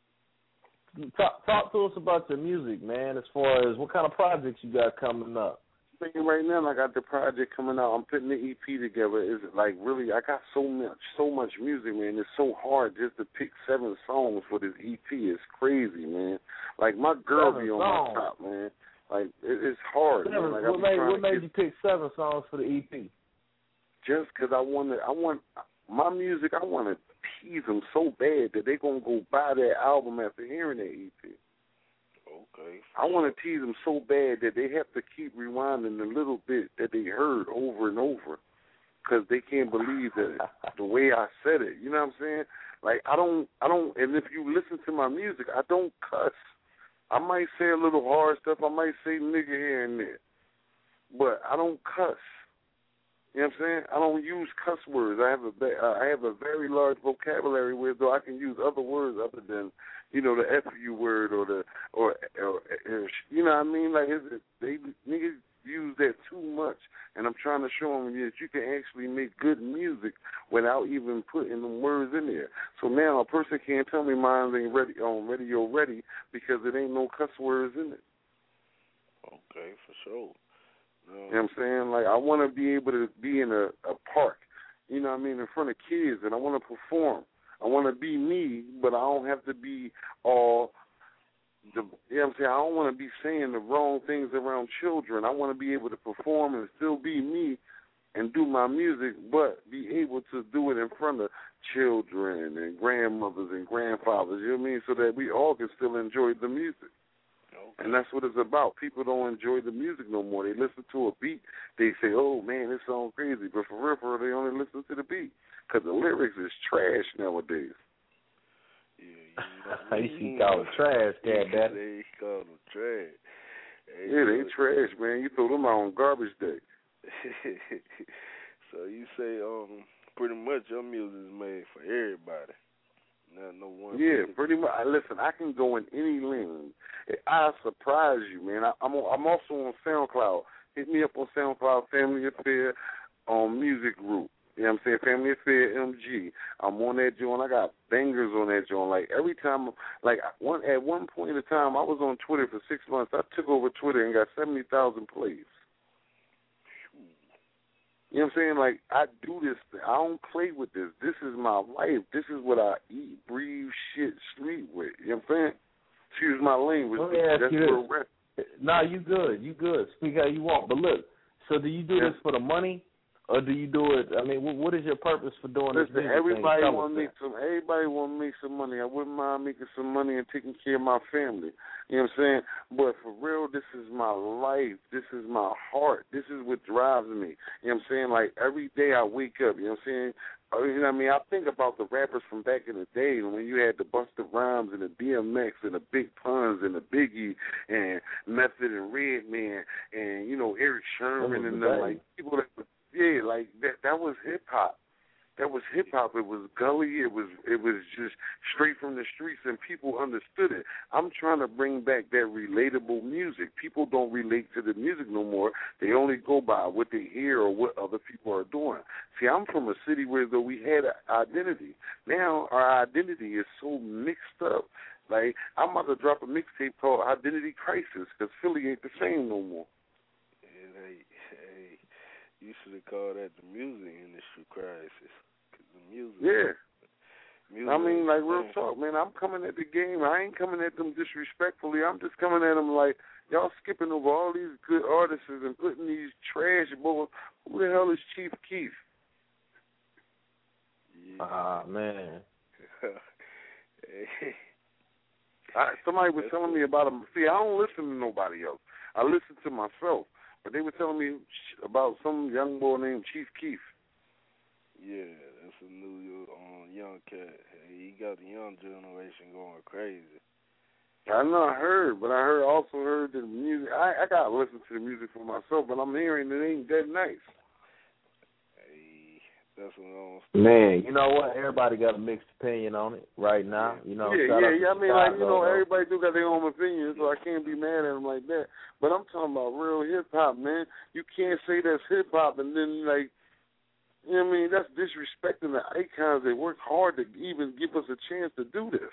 talk, talk to us about your music, man. As far as what kind of projects you got coming up. Thinking right now, I got the project coming out. I'm putting the E P together. Is like really, I got so much, so much music, man. It's so hard just to pick seven songs for this E P. It's crazy, man. Like my girl Seven be on songs. my top, man. Like it, it's hard. Seven, Man. Like, I what be made, trying what to made get, you pick seven songs for the E P? Just because I want to, I want my music. I want to tease them so bad that they gonna go buy that album after hearing that E P. Okay. I want to tease them so bad that they have to keep rewinding the little bit that they heard over and over because they can't believe that the way I said it. You know what I'm saying? Like I don't, I don't. And if you listen to my music, I don't cuss. I might say a little hard stuff. I might say nigga here and there, but I don't cuss. You know what I'm saying? I don't use cuss words. I have a I have a very large vocabulary where though I can use other words other than, you know, the F U word or the or, or, or you know what I mean? Like it, they niggas use that too much, and I'm trying to show them that you can actually make good music without even putting them words in there. So now a person can't tell me mine ain't ready on radio ready because it ain't no cuss words in it. Okay, for sure. No. You know what I'm saying? Like, I want to be able to be in a, a park, you know what I mean, in front of kids, and I want to perform. I want to be me, but I don't have to be all, the, you know what I'm saying? I don't want to be saying the wrong things around children. I want to be able to perform and still be me and do my music, but be able to do it in front of children and grandmothers and grandfathers, you know what I mean, so that we all can still enjoy the music. Okay. And that's what it's about. People don't enjoy the music no more. They listen to a beat, they say, oh, man, this song crazy. But for real, for real, they only listen to the beat because the lyrics is trash nowadays. Yeah, you see, call them trash, Cat Daddy. They call them trash. Hey, yeah, they trash, man. You throw them out on garbage day. So you say um pretty much your music is made for everybody. Not no one. Yeah, pretty much. Listen, I can go in any lane. I surprise you, man. I, I'm on, I'm also on SoundCloud. Hit me up on SoundCloud, Family Affair, on um, Music Group. You know what I'm saying? Family Affair M G. I'm on that joint. I got bangers on that joint. Like every time, like one at one point in time, I was on Twitter for six months. I took over Twitter and got seventy thousand plays. You know what I'm saying? Like, I do this. I don't play with this. This is my life. This is what I eat, breathe, shit, sleep with. You know what I'm saying? Excuse my language. Let me ask That's you where this. Nah, you good. You good. Speak how you want. But look, so do you do yeah. this for the money, or do you do it? I mean, what is your purpose for doing Listen, this? Everybody want to make some. Everybody want to make some money. I wouldn't mind making some money and taking care of my family. You know what I'm saying? But for real, this is my life. This is my heart. This is what drives me. You know what I'm saying? Like, every day I wake up, you know what I'm saying? You know what I mean? I think about the rappers from back in the day when you had the Busta Rhymes and the D M X and the Big Puns and the Biggie and Method and Redman and, you know, Eric Sherman and them, like, people that, yeah, like, that, that was hip-hop. That was hip hop. It was gully. It was it was just straight from the streets, and people understood it. I'm trying to bring back that relatable music. People don't relate to the music no more. They only go by what they hear or what other people are doing. See, I'm from a city where though we had an identity. Now our identity is so mixed up. Like, I'm about to drop a mixtape called Identity Crisis because Philly ain't the same no more. Yeah, hey, hey, you should have called that the music industry crisis. The music. Yeah. Music I mean, like, real talk, man. I'm coming at the game. I ain't coming at them disrespectfully. I'm just coming at them like, y'all skipping over all these good artists and putting these trash boys. Who the hell is Chief Keef? Ah, yeah. man. I, somebody was telling me about him. See, I don't listen to nobody else. I listen to myself. But they were telling me about some young boy named Chief Keef. Yeah, that's a new um, young cat. He got the young generation going crazy. I know, I heard, but I heard also heard that the music. I I gotta listen to the music for myself, but I'm hearing it ain't that nice. Hey, that's what I'm. Man, you know what? Everybody got a mixed opinion on it right now. You know. Yeah, yeah, yeah. I mean, like, you know, though. everybody do got their own opinion, so I can't be mad at them like that. But I'm talking about real hip hop, man. You can't say that's hip hop and then like. You know what I mean? That's disrespecting the icons. They worked hard to even give us a chance to do this.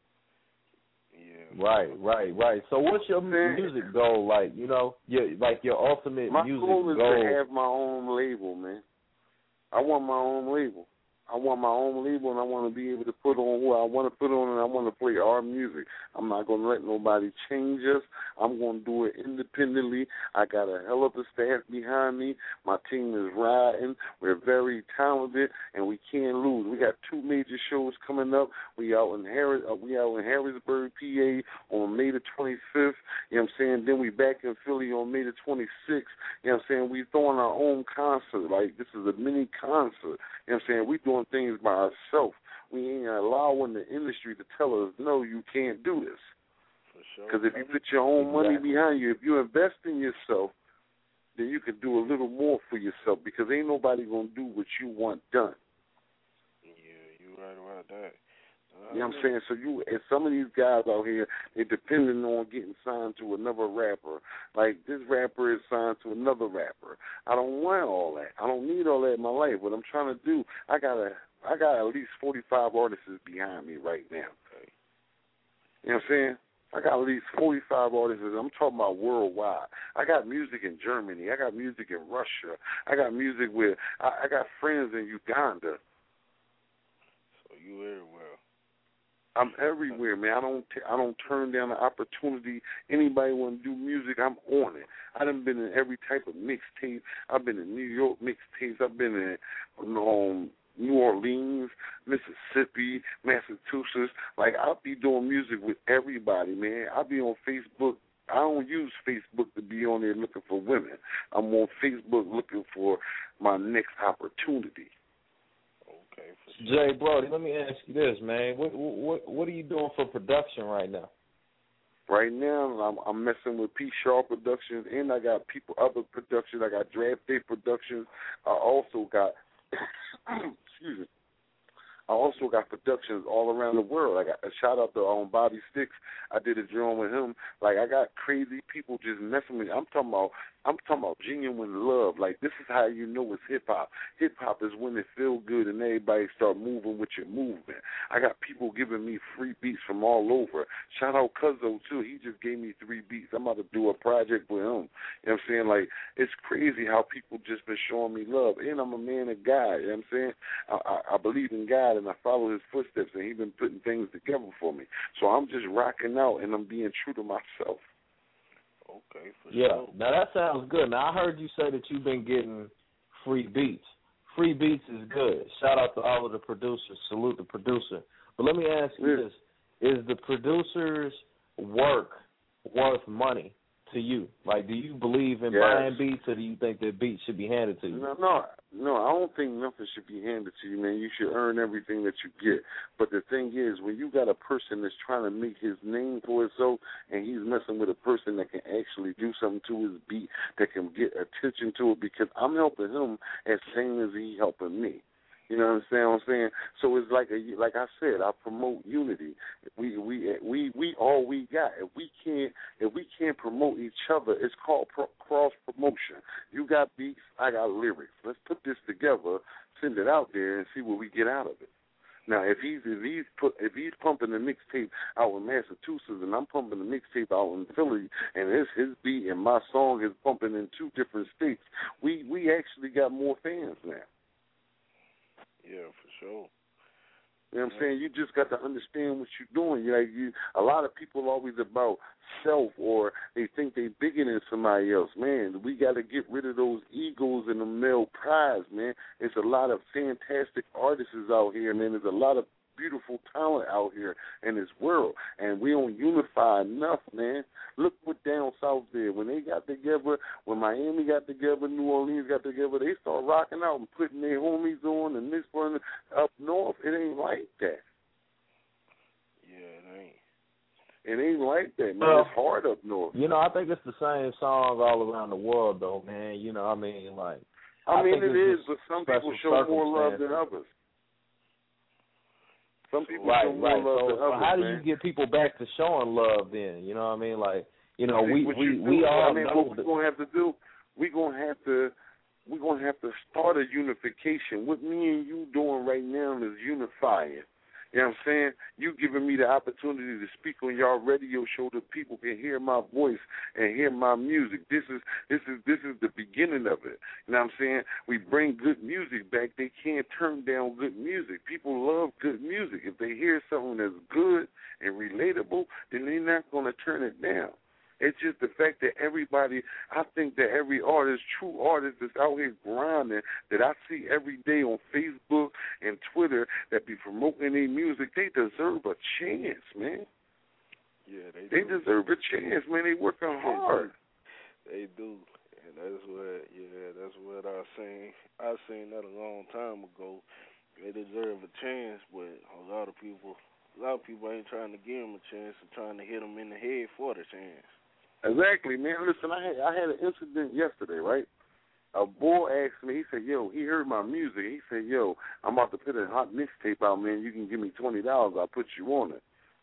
Yeah. Right, right, right. So what's your music goal like? You know, your like your ultimate my music goal is goal. to have my own label, man. I want my own label. I want my own label, and I want to be able to put on who I want to put on, and I want to play our music. I'm not going to let nobody change us. I'm going to do it independently. I got a hell of a staff behind me. My team is riding. We're very talented, and we can't lose. We got two major shows coming up. We out in Harris, uh, we out in Harrisburg, P A, on May the twenty-fifth. You know what I'm saying? Then we back in Philly on May the twenty-sixth. You know what I'm saying? We throwing our own concert. Like, this is a mini concert. You know what I'm saying? We doing things by ourselves. We ain't allowing the industry to tell us, no, you can't do this. Because if you put your own exactly. money behind you, if you invest in yourself, then you can do a little more for yourself because ain't nobody going to do what you want done. Yeah, you're right about that. Uh, You know what I'm saying? So you, and some of these guys out here, they're depending on getting signed to another rapper. Like, this rapper is signed to another rapper. I don't want all that. I don't need all that in my life. What I'm trying to do, I got a, I got at least forty-five artists behind me right now. Okay. You know what I'm saying? I got at least forty-five artists. I'm talking about worldwide. I got music in Germany. I got music in Russia. I got music with. I, I got friends in Uganda. So you everywhere. I'm everywhere, man. I don't. T- I don't turn down the opportunity. Anybody want to do music, I'm on it. I done been in every type of mixtape. I've been in New York mixtapes. I've been in um, New Orleans, Mississippi, Massachusetts. Like, I'll be doing music with everybody, man. I'll be on Facebook. I don't use Facebook to be on there looking for women. I'm on Facebook looking for my next opportunity. Okay. Jay Brody, let me ask you this, man. What what what are you doing for production right now? Right now, I'm, I'm messing with P. Shaw Productions, and I got people other productions. I got Draft Day Productions. I also got, excuse me, I also got productions all around the world. I got a shout out to um, Bobby Sticks. I did a drum with him. Like, I got crazy people just messing with me. I'm talking about, I'm talking about genuine love. Like, this is how you know it's hip hop. Hip hop is when it feel good and everybody start moving with your movement. I got people giving me free beats from all over. Shout out Cuzzo too. He just gave me three beats. I'm about to do a project with him. You know what I'm saying? Like, it's crazy how people just been showing me love. And I'm a man of God. You know what I'm saying? I, I, I believe in God and I follow his footsteps, and he's been putting things together for me. So I'm just rocking out and I'm being true to myself. Okay, for yeah. sure. Now that sounds good. Now I heard you say that you've been getting free beats. Free beats is good. Shout out to all of the producers. Salute the producer. But let me ask you yeah. this: is the producer's work worth money to you? Like, do you believe in yes. buying beats, or do you think that beats should be handed to you? No, no, no. I don't think nothing should be handed to you, man. You should earn everything that you get. But the thing is, when you got a person that's trying to make his name for himself, and he's messing with a person that can actually do something to his beat, that can get attention to it, because I'm helping him as same as he helping me. You know what I'm saying? What I'm saying. So it's like a, like I said, I promote unity. We we we we all we got. If we can't if we can't promote each other, it's called pro- cross promotion. You got beats, I got lyrics. Let's put this together, send it out there, and see what we get out of it. Now, if he's if he's put if he's pumping the mixtape out in Massachusetts and I'm pumping the mixtape out in Philly, and his his beat and my song is pumping in two different states, we we actually got more fans now. Yeah, for sure. You know what I'm saying? You just got to understand what you're doing. You like you. A lot of people are always about self, or they think they bigger than somebody else. Man, we got to get rid of those egos and the male prides, man. There's a lot of fantastic artists out here, man. There's a lot of beautiful talent out here in this world, and we don't unify enough, man. Look what down south did. When they got together, when Miami got together, New Orleans got together, they start rocking out and putting their homies on, and this one up north, it ain't like that. Yeah, it ain't. It ain't like that, man. Well, it's hard up north. You know, I think it's the same song all around the world, though, man. You know, I mean, like. I, I mean, think it is, just but some people show more love than others. Some people right, show more right. love so, than so others, how do man. you get people back to showing love then? You know what I mean? Like, you know, See, we what we, you we do, all I mean, know what we're gonna have to do, we're gonna have to we're gonna have to start a unification. What me and you doing right now is unifying. You know what I'm saying? You giving me the opportunity to speak on your radio show that people can hear my voice and hear my music. This is this is this is the beginning of it. You know what I'm saying? We bring good music back. They can't turn down good music. People love good music. If they hear something that's good and relatable, then they're not gonna turn it down. It's just the fact that everybody, I think that every artist, true artist that's out here grinding, that I see every day on Facebook and Twitter that be promoting their music, they deserve a chance, man. Yeah, they do. They deserve a chance, man. They working hard. They do. And that's what, yeah, that's what I seen. I seen that a long time ago. They deserve a chance, but a lot of people, a lot of people ain't trying to give them a chance and trying to hit them in the head for the chance. Exactly, man. Listen, I had I had an incident yesterday, right? A boy asked me, he said, yo, he heard my music. He said, yo, I'm about to put a hot mixtape out, man. You can give me twenty dollars. I'll put you on it.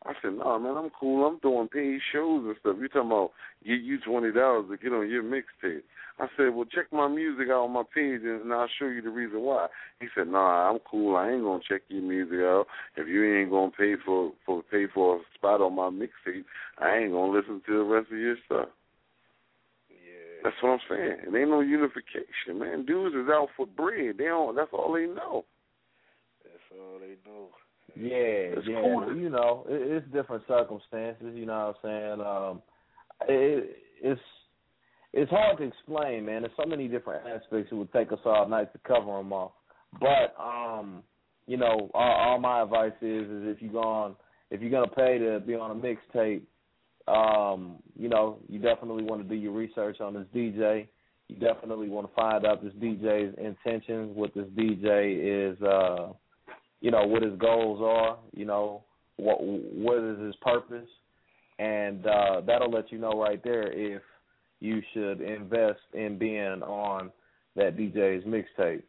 I said, no, man, I'm cool. I'm doing paid shows and stuff. You talking about give you twenty dollars to get on your mixtape. I said, well, check my music out on my page, and I'll show you the reason why. He said, nah, I'm cool. I ain't going to check your music out. If you ain't going to pay for, for pay for a spot on my mixtape, I ain't going to listen to the rest of your stuff. Yeah. That's what I'm saying. It ain't no unification, man. Dudes is out for bread. They don't. That's all they know. That's all they know. Yeah, it's yeah. cool. You know, it, it's different circumstances. You know what I'm saying? Um, it, it's it's hard to explain, man. There's so many different aspects. It would take us all night to cover them all. But um, you know, all, all my advice is is if you going if you're gonna pay to be on a mixtape, um, you know, you definitely want to do your research on this D J. You definitely want to find out this D J's intentions, what this D J is. Uh, You know, what his goals are, you know, what what is his purpose, and uh, that'll let you know right there if you should invest in being on that D J's mixtape.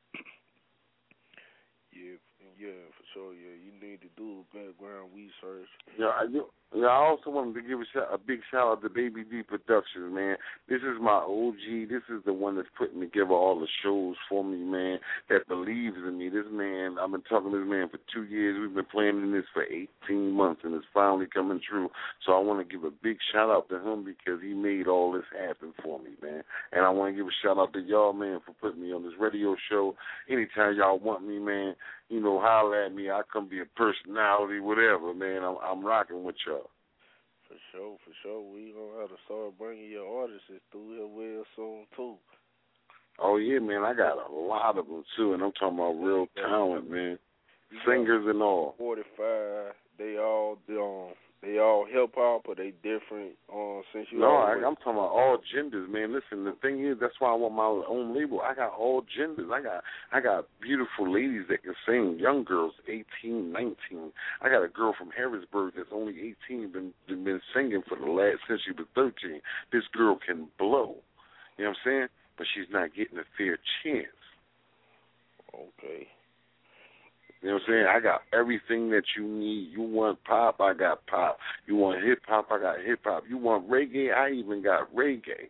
Yeah, yeah, for sure, yeah. You need to do background research. Yeah, I do. Yeah, I also wanted to give a, shout, a big shout out to Baby D Productions, man. This is my O G. This is the one that's putting together all the shows for me, man, that believes in me. This man, I've been talking to this man for two years. We've been planning this for eighteen months, and it's finally coming true. So I want to give a big shout out to him because he made all this happen for me, man. And I want to give a shout out to y'all, man, for putting me on this radio show. Anytime y'all want me, man, you know, holler at me. I come be a personality, whatever, man. I'm, I'm rocking with y'all. For sure, for sure. We gonna have to start bringing your artists through here real soon too. Oh yeah, man. I got a lot of them too, and I'm talking about real talent, man. You Singers and all. Forty-five. They all um, they all hip hop, or they different. Um, since you no, I, I'm talking about all genders, man. Listen, the thing is, that's why I want my own label. I got all genders. I got I got beautiful ladies that can sing. Young girls, eighteen, nineteen. I got a girl from Harrisburg that's only eighteen, been been singing for the last since she was thirteen. This girl can blow. You know what I'm saying? But she's not getting a fair chance. Okay. You know what I'm saying? I got everything that you need. You want pop, I got pop. You want hip-hop, I got hip-hop. You want reggae, I even got reggae.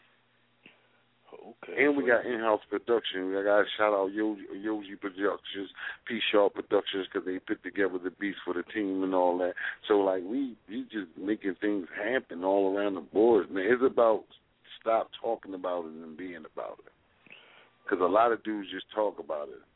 Okay. And we got in-house production. I got to shout out Yogi, Yogi Productions, P. Shaw Productions, because they put together the beats for the team and all that. So, like, we, we just making things happen all around the board, man. It's about stop talking about it and being about it. Because a lot of dudes just talk about it.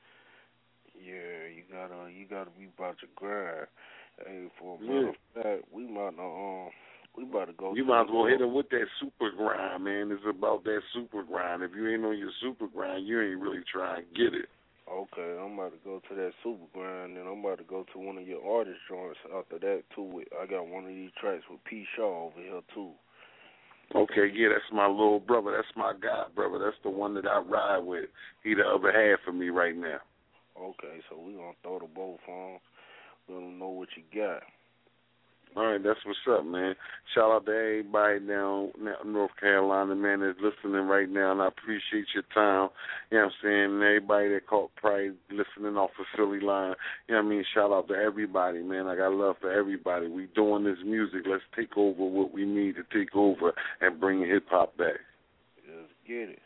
Yeah, you gotta you gotta be about your grind. Hey, for a matter of fact, we might not um we about to go. You might as well hit them with that super grind, man. It's about that super grind. If you ain't on your super grind, you ain't really trying to get it. Okay, I'm about to go to that super grind, and I'm about to go to one of your artist joints after that too. I got one of these tracks with P. Shaw over here too. Okay, yeah, that's my little brother. That's my god brother. That's the one that I ride with. He the other half of me right now. Okay, so we're going to throw the both on. Let them know what you got. All right, that's what's up, man. Shout out to everybody down in North Carolina, man, that's listening right now, and I appreciate your time. You know what I'm saying? And everybody that caught pride listening off the Philly line. You know what I mean? Shout out to everybody, man. I got love for everybody. We doing this music. Let's take over what we need to take over and bring hip-hop back. Let's get it.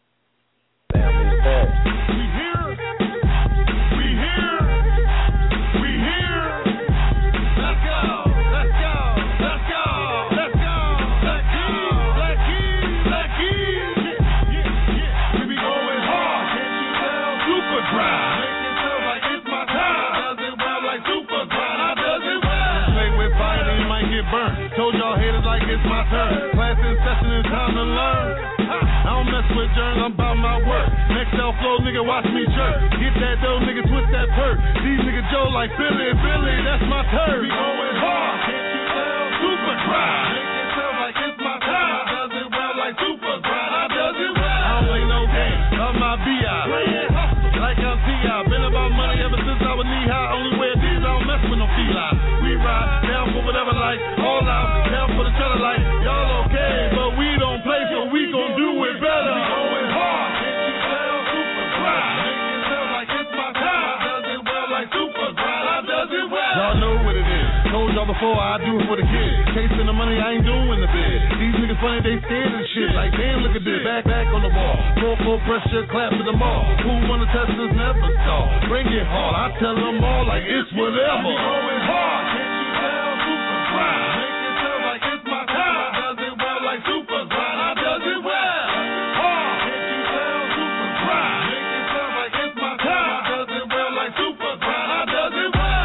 Damn, it's that. We here. We here. We here. Let's go. Let's go. Let's go. Let's go. Black Keys. Black Keys. Black Keys. Yeah, yeah, yeah. We be going hard. Can't you tell? Super grind. Make it feel like it's my time. Does it well like super grind. I does it well. Play with fire and you might get burnt. Told y'all haters like it's my turn. Class in session, it's time to learn. I don't mess with germs, I'm about my work. Next out flow, nigga, watch me jerk. Get that dough, nigga, twist that perk. These niggas Joe like Philly, Philly, that's my turn. We going hard, can't you tell? Super grind. Make it feel like it's my time. I does it well like super grind. I does it well. I don't play no game, I'm my B I. Like I'm T I. Been about money ever since I was knee high. Only wear these, I don't mess with no feline. We ride, down for whatever like. All out, down for the trailer like. Y'all okay, but we don't play, so we gon' do it better. We going hard, can't you tell? Super grind. Make it feel like it's my time. I does it well like super grind. I does it well. Y'all know what it is. before, I do it for the kids. Chasing the money, I ain't doing the bid. These niggas funny, they scared of shit. Like, damn, look at this. Back, back on the wall. Full, full pressure, clap to them all. Who wanna test this? Never stall. Bring it hard. I tell them all like it's whatever. We going hard. Can't you tell? Super grind. Make it feel like it's my time. I does it well like super grind. I does it well. Hard. Can't you tell? Super grind. Make it feel like it's my time. I does it well like super grind. I does it well.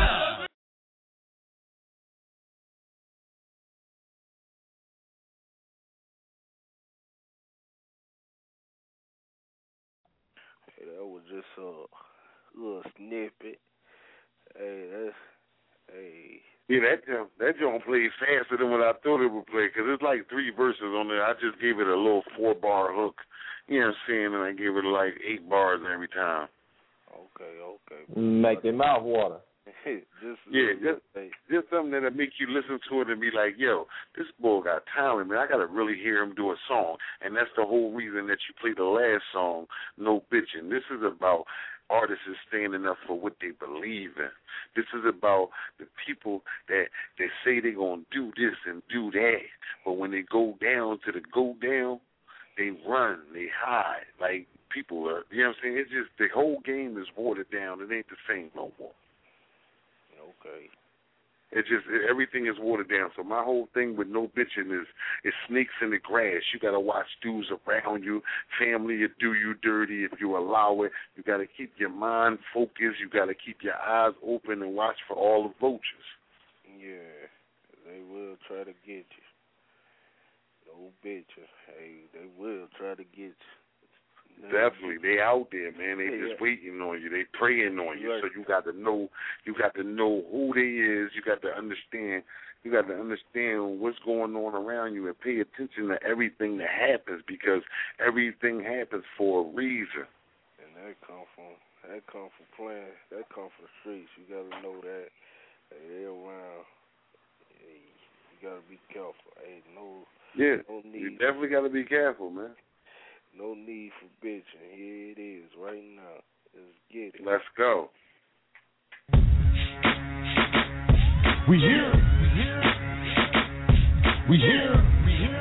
Hey, that was just a little snippet. Hey, that's, hey. Yeah, that jump, that joint plays faster than what I thought it would play, because it's like three verses on there. I just gave it a little four-bar hook, you know what I'm saying, and I gave it like eight bars every time. Okay, okay. Make your mouth water. just, yeah, just, just something that'll make you listen to it and be like, yo, this boy got talent, man. I got to really hear him do a song. And that's the whole reason that you played the last song, No Bitchin'. This is about artists is standing up for what they believe in. This is about the people that, that say they're going to do this and do that, but when they go down to the go down, they run, they hide. Like, people are, you know what I'm saying? It's just, the whole game is watered down. It ain't the same no more. Okay. It just, it, everything is watered down. So my whole thing with No Bitching is, is snakes in the grass. You got to watch dudes around you. Family will do you dirty if you allow it. You got to keep your mind focused. You got to keep your eyes open and watch for all the vultures. Yeah, they will try to get you. No bitching. Hey, they will try to get you. Definitely, they out there, man. They just yeah. waiting on you. They praying on you. Right. So you got to know. You got to know who they is. You got to understand. You got to understand what's going on around you and pay attention to everything that happens, because everything happens for a reason. And that come from that come from playing. That come from the streets. You got to know that. Hey, they around. Hey, you got to be careful. Hey, no. Yeah, no need you definitely got to be careful, man. No need for bitching. Here it is right now. Let's get it. Let's go. We here. We here. We here. We here.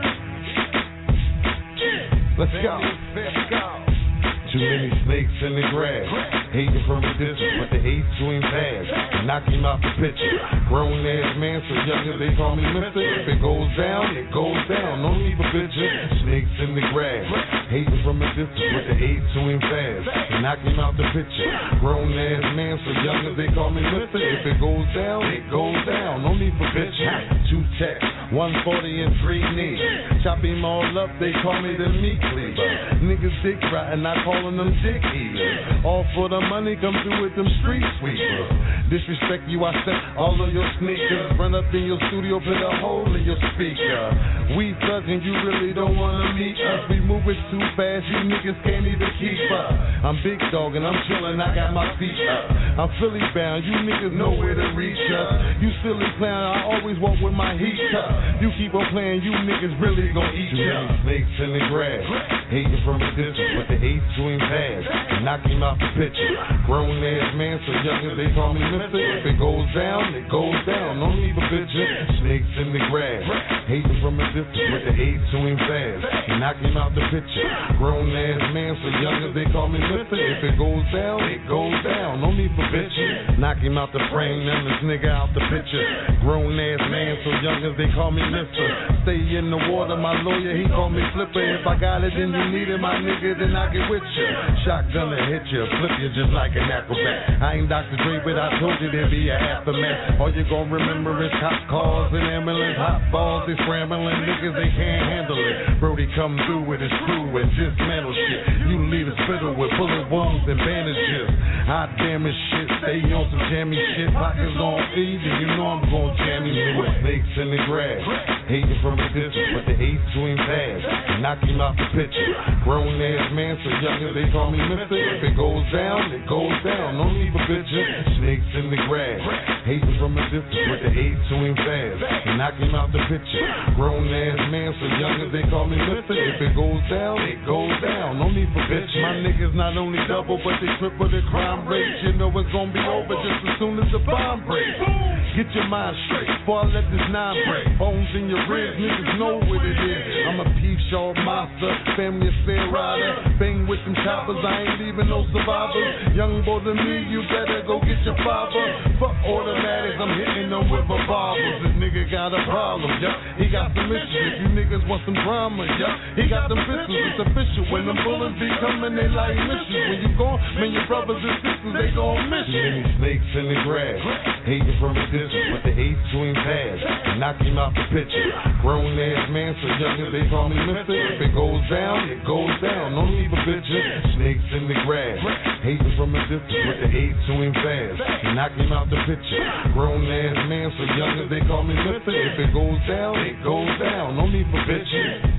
Yeah. Let's go. Let's go. Too many snakes in the grass, hating from a distance, but the hate swing past, knock him out the picture. Grown ass man, so young as they call me mister. If it goes down, it goes down. No need for picture. Snakes in the grass, hating from a distance, but the hate swing fast, knock him out the picture. Grown ass man, so young as they call me mister. If it goes down, it goes down. No need for picture. Two texts, one forty and three knees. Chop him all up, they call me the meat cleaver. Niggas dick riding, I call them dick eaters. All for the money, come through with them street sweepers. Disrespect you, I step all of your sneakers. Run up in your studio, put a hole in your speaker. We thuggin', you really don't wanna meet us. We moving too fast, you niggas can't even keep up. I'm big dog and I'm chillin', I got my feet up. I'm Philly bound, you niggas know where to reach us. You silly clown, I always walk with my heat up. You keep on playing, you niggas really gon' eat ya. Snakes in the grass, hating from a distance, but the hate swing past, knock him out the picture. Grown ass man, so young as they call me mister. If it goes down, it goes down. No need for picture. Snakes in the grass, hating from a distance, but the hate swing fast, knock him out the picture. Grown ass man, so young as they call me mister. If it goes down, it goes down. No need for picture. Knock him out the frame, and this nigga out the picture. Grown ass man, so young as they call me mister. Stay in the water, my lawyer, he call me flipper. If I got it, then you need it, my nigga, then I get with you. Shotgun to hit you, flip you just like an acrobat. I ain't Doctor Dre, but I told you there'd be a aftermath. All you gon' remember is cop cars and ambulance, hot balls, they scrambling niggas, they can't handle it. Brody come through with his crew and dismantle shit. You leave a spittle with bullet wounds and bandages. Hot damage shit, stay on some jammy shit. Pockets on feed, and you know I'm gon' jam you with snakes in the grass. Hating from a distance, but the hate swing past. knock him out the picture. Grown ass man, so young as they call me mister. If it goes down, it goes down. No need for picture. Snakes in the grass, hating from a distance with the eight to him fast. And knock him out the picture. Grown ass man, so young as they call me mister. If it goes down, it goes down. No need for picture. My niggas not only double, but they triple the crime rate. You know it's gonna be over just as soon as the bomb breaks. Get your mind straight before I let this nine break. Bones in your ribs, niggas know what it is. I'm a Peep Shaw monster, family affair rider. Bang with them choppers, I ain't leaving no survivors. Young boy to me, you better go get your father. Fuck automatics, I'm hitting them with revolvers. This nigga got a problem, yeah. He got some issues. If you niggas want some drama, yeah. He got them pistols, it's official. When them bullets be coming, they like missions. When you gone, man, your brothers and sisters, they gon' miss you. Many snakes in the grass, hating from a distance with the eight swing pads. Knock him out the picture. Grown ass man, so young as they call me mister. If it goes down, it goes down. No need for picture. Snakes in the grass, hating from a distance with the eight swing fast. Knock him out the picture. Grown ass man, so young as they call me mister. If it goes down, it goes down. No need for picture.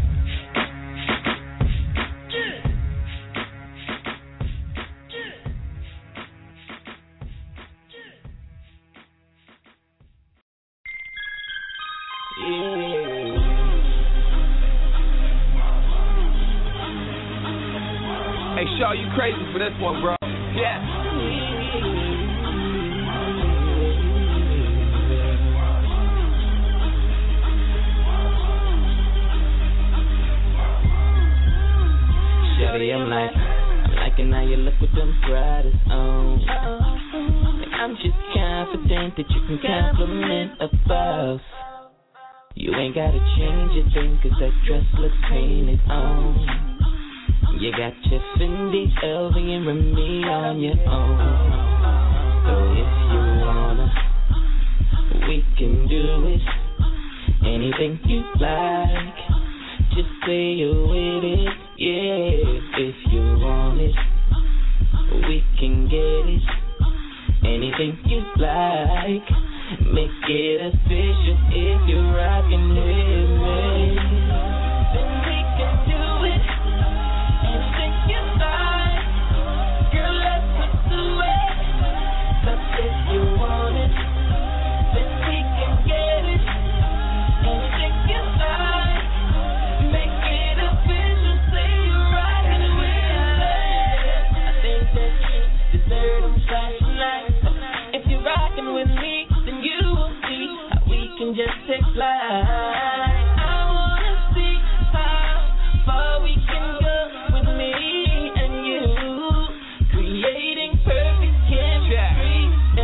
Hey, Shaw, you crazy for this one, bro. Yeah. Shawty, I'm like, I'm liking how you look with them brightest on. And I'm just confident that you can compliment a boss. You ain't gotta change a thing, cause that dress looks painted on. You got your Fendi, L V, and Remy on your own. So if you wanna, we can do it. Anything you like, just say you're with it. Yeah, if you want it, we can get it. Anything you like, make it official. If you're rockin' with me, then we can do it. Anything you like, girl, let's pursue it. 'Cause if you want it, then we can get it. Anything you like, make it official. Say you're rockin' with me. I think that you deserve them flashing lights. If you're rockin' with me, then you will see how we can just take flight. I wanna see how far we can go with me and you, creating perfect chemistry.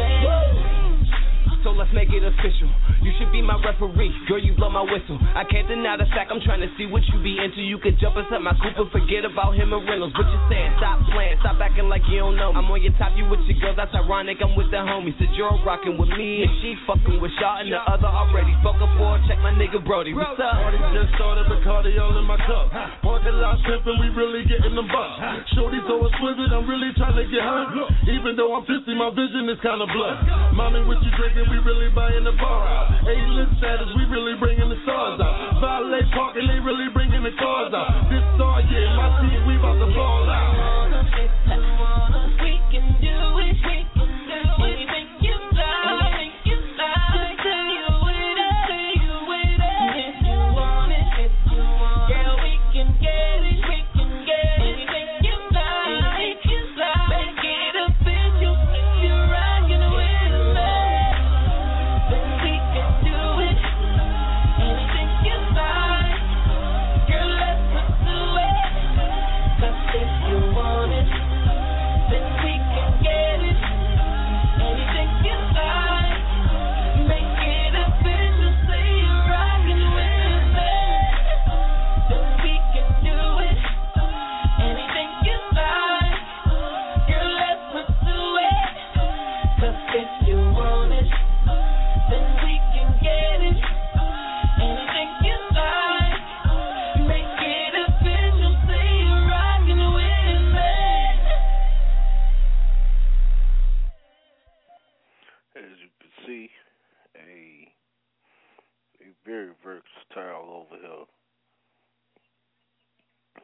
So let's make it official. You should be my referee. Girl, you blow my whistle. I can't deny the fact I'm trying to see what you be into. You could jump inside my coupe and forget about him and Reynolds. What you saying? Stop playing. Stop acting like you don't know me. I'm on your top, you with your girl. That's ironic. I'm with the homies. Said you're rocking with me and she fucking with Shaw and the other already. Spoken for. Check my nigga Brody. What's up? Party just started, Bacardi all in my cup. Parking lot pimpin', we really getting them bucks. Shorty so exquisite, I'm really trying to get her. Even though I'm fifty, my vision is kinda blurred. Mommy, what you drinking? We really buying the bar out. A-list status, we really bringing the stars out. Valet parking, they really bringing the cars out. This star, yeah, my team, we about to ball out. We can do it. We can do anything you like. You like. Say you with it. Say you with it. If you want it, if you want it, girl, we can get it. We can get it. Anything you like. You like. Make it official. If you're rockin' with me, then we can do it. Anything you like, girl.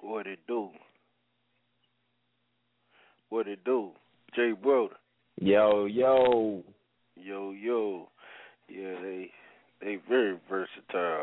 What it do? What it do? Jay Brody. Yo, yo. Yo, yo. Yeah, they they very versatile.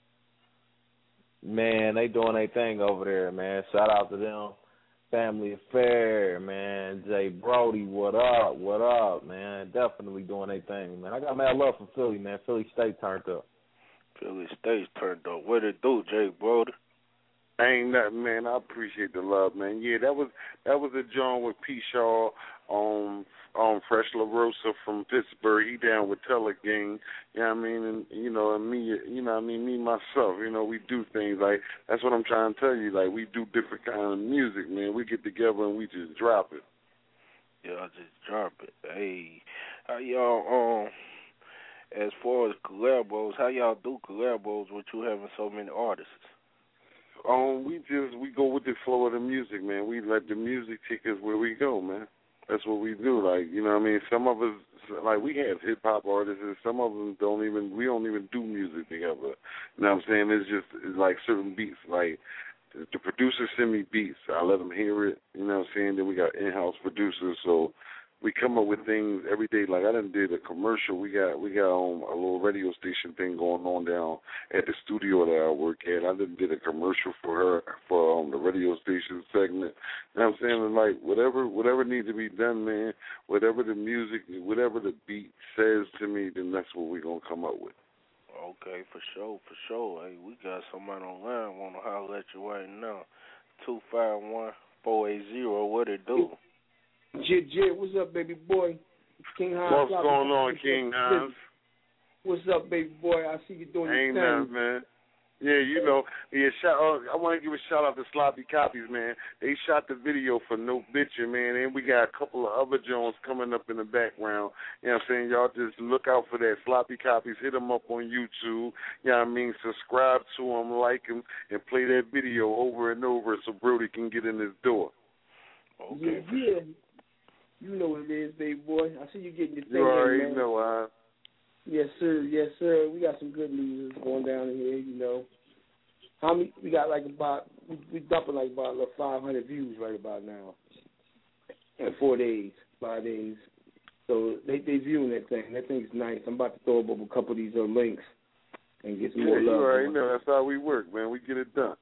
Man, they doing their thing over there, man. Shout out to them. Family Affair, man. Jay Brody, what up? What up, man? Definitely doing their thing, man. I got mad love for Philly, man. Philly State turned up. Philly State's turned up. What it do, Jay Brody? Ain't nothing, man. I appreciate the love, man. Yeah, that was that was a joint with P. Shaw, um, um, Fresh LaRosa from Pittsburgh. He down with Telegang. You know what I mean? And you know, and me, you know what I mean, me myself. You know, we do things like that's what I'm trying to tell you. Like we do different kind of music, man. We get together and we just drop it. Yeah, I just drop it. Hey, how y'all? Um, as far as collabos, how y'all do collabos with you having so many artists? Um, we just we go with the flow of the music, man. We let the music take us where we go, man. That's what we do. Like, you know what I mean? Some of us, like, we have hip hop artists, and some of them don't even, we don't even do music together. You know what I'm saying? It's just it's like certain beats. Like, the, the producers send me beats. I let them hear it. You know what I'm saying? Then we got in-house producers, so we come up with things every day. Like I done did a commercial. We got we got um, a little radio station thing going on down at the studio that I work at. I done did a commercial for her for um, the radio station segment. You know what I'm saying? And like whatever whatever needs to be done, man. Whatever the music, whatever the beat says to me, then that's what we're gonna come up with. Okay, for sure, for sure. Hey, we got somebody online want to holler at you right now. Two five one four eight zero. What it do? Jit Jit, what's up, baby boy? King Hans. What's going on, King Hans? What's up, baby boy? I see you doing your Ain't thing. nothing, man. Yeah, you know, yeah. Shout, uh, I want to give a shout out to Sloppy Copies, man. They shot the video for No Bitchin', man, and we got a couple of other Jones coming up in the background. You know what I'm saying? Y'all just look out for that. Sloppy Copies, hit them up on YouTube. You know what I mean? Subscribe to them, like them, and play that video over and over so Brody can get in his door. Okay. Yeah, yeah. You know what it is, baby boy. I see you getting your thing. You already in, man. know, huh? Yes, sir. Yes, sir. We got some good news going down in here, you know. How many? We got like about, we, we dumping like about like five hundred views right about now. In four days, five days. So they they viewing that thing. That thing's nice. I'm about to throw up a couple of these other links and get some Yeah, more you love. already know. That's how we work, man. We get it done.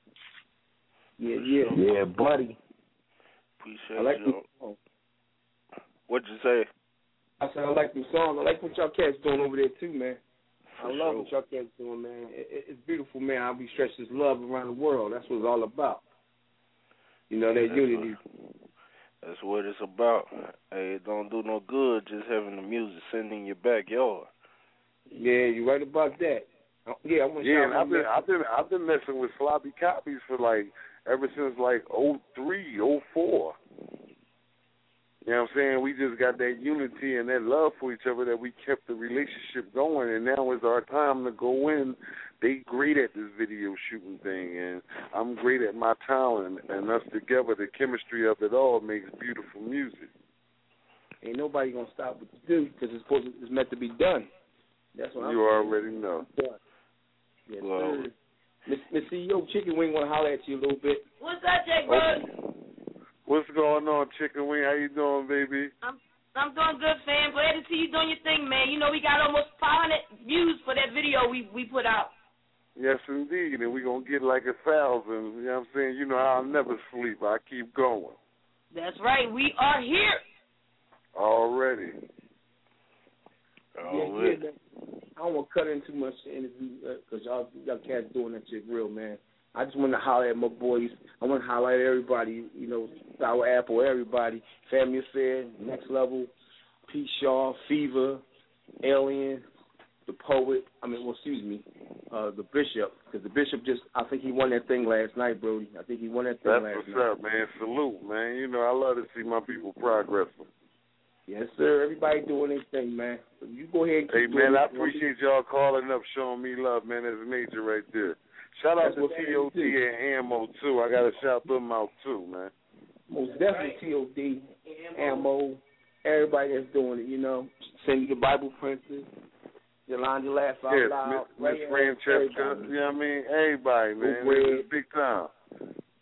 Yeah, yeah. Yeah, buddy. Appreciate I like you. the, What'd you say? I said I like the song. I like what y'all cats doing over there too, man. For I love sure. what y'all cats doing, man. It, it, it's beautiful, man. I'll be stretching this love around the world. That's what it's all about. You know, that That's unity. What, that's what it's about. Hey, it don't do no good just having the music sitting in your backyard. Yeah, you're right about that. Uh, yeah, I want to Yeah, shout and out I've been my- I've been I've been messing with Sloppy Copies for like ever since like oh three, oh four. You know what I'm saying? We just got that unity and that love for each other that we kept the relationship going, and now is our time to go in. They great at this video shooting thing, and I'm great at my talent, and us together, the chemistry of it all makes beautiful music. Ain't nobody gonna stop what you do because it's supposed to, it's meant to be done. That's what I'm You saying. already know. Done. Yes, Well, sir. Miss Miss C E O Chicken Wing want to holler at you a little bit. What's up, Jake Bud? Okay. What's going on, Chicken Wing? How you doing, baby? I'm I'm doing good, fam. Glad to see you doing your thing, man. You know we got almost five hundred views for that video we we put out. Yes, indeed, and we're going to get like a thousand. You know what I'm saying? You know, I'll never sleep. I keep going. That's right. We are here. Already. Yeah, yeah, man. I don't want to cut in too much the interview because y'all, y'all cats doing that shit real, man. I just want to holler at my boys. I want to highlight everybody, you know, Sour Apple, everybody. Family Affair, Next Level, Pete Shaw, Fever, Alien, the Poet. I mean, well, excuse me, uh, the Bishop. Because the Bishop just, I think he won that thing last night, Brody. I think he won that thing That's last what's night. up, man. Salute, man. You know, I love to see my people progressing. Yes, sir. Everybody doing their thing, man. So you go ahead and keep Hey, doing man, I it. appreciate y'all calling up, showing me love, man. That's major right there. Shout out That's to what T O D and Ammo, too. I got to shout them out, too, man. Most definitely T O D, Ammo, everybody that's doing it, you know. Send the Bible Princess, Yolanda Laugh Out Yes, Loud. Miss Miss Francesca, you know what I mean? Everybody, man. Red. It's big time.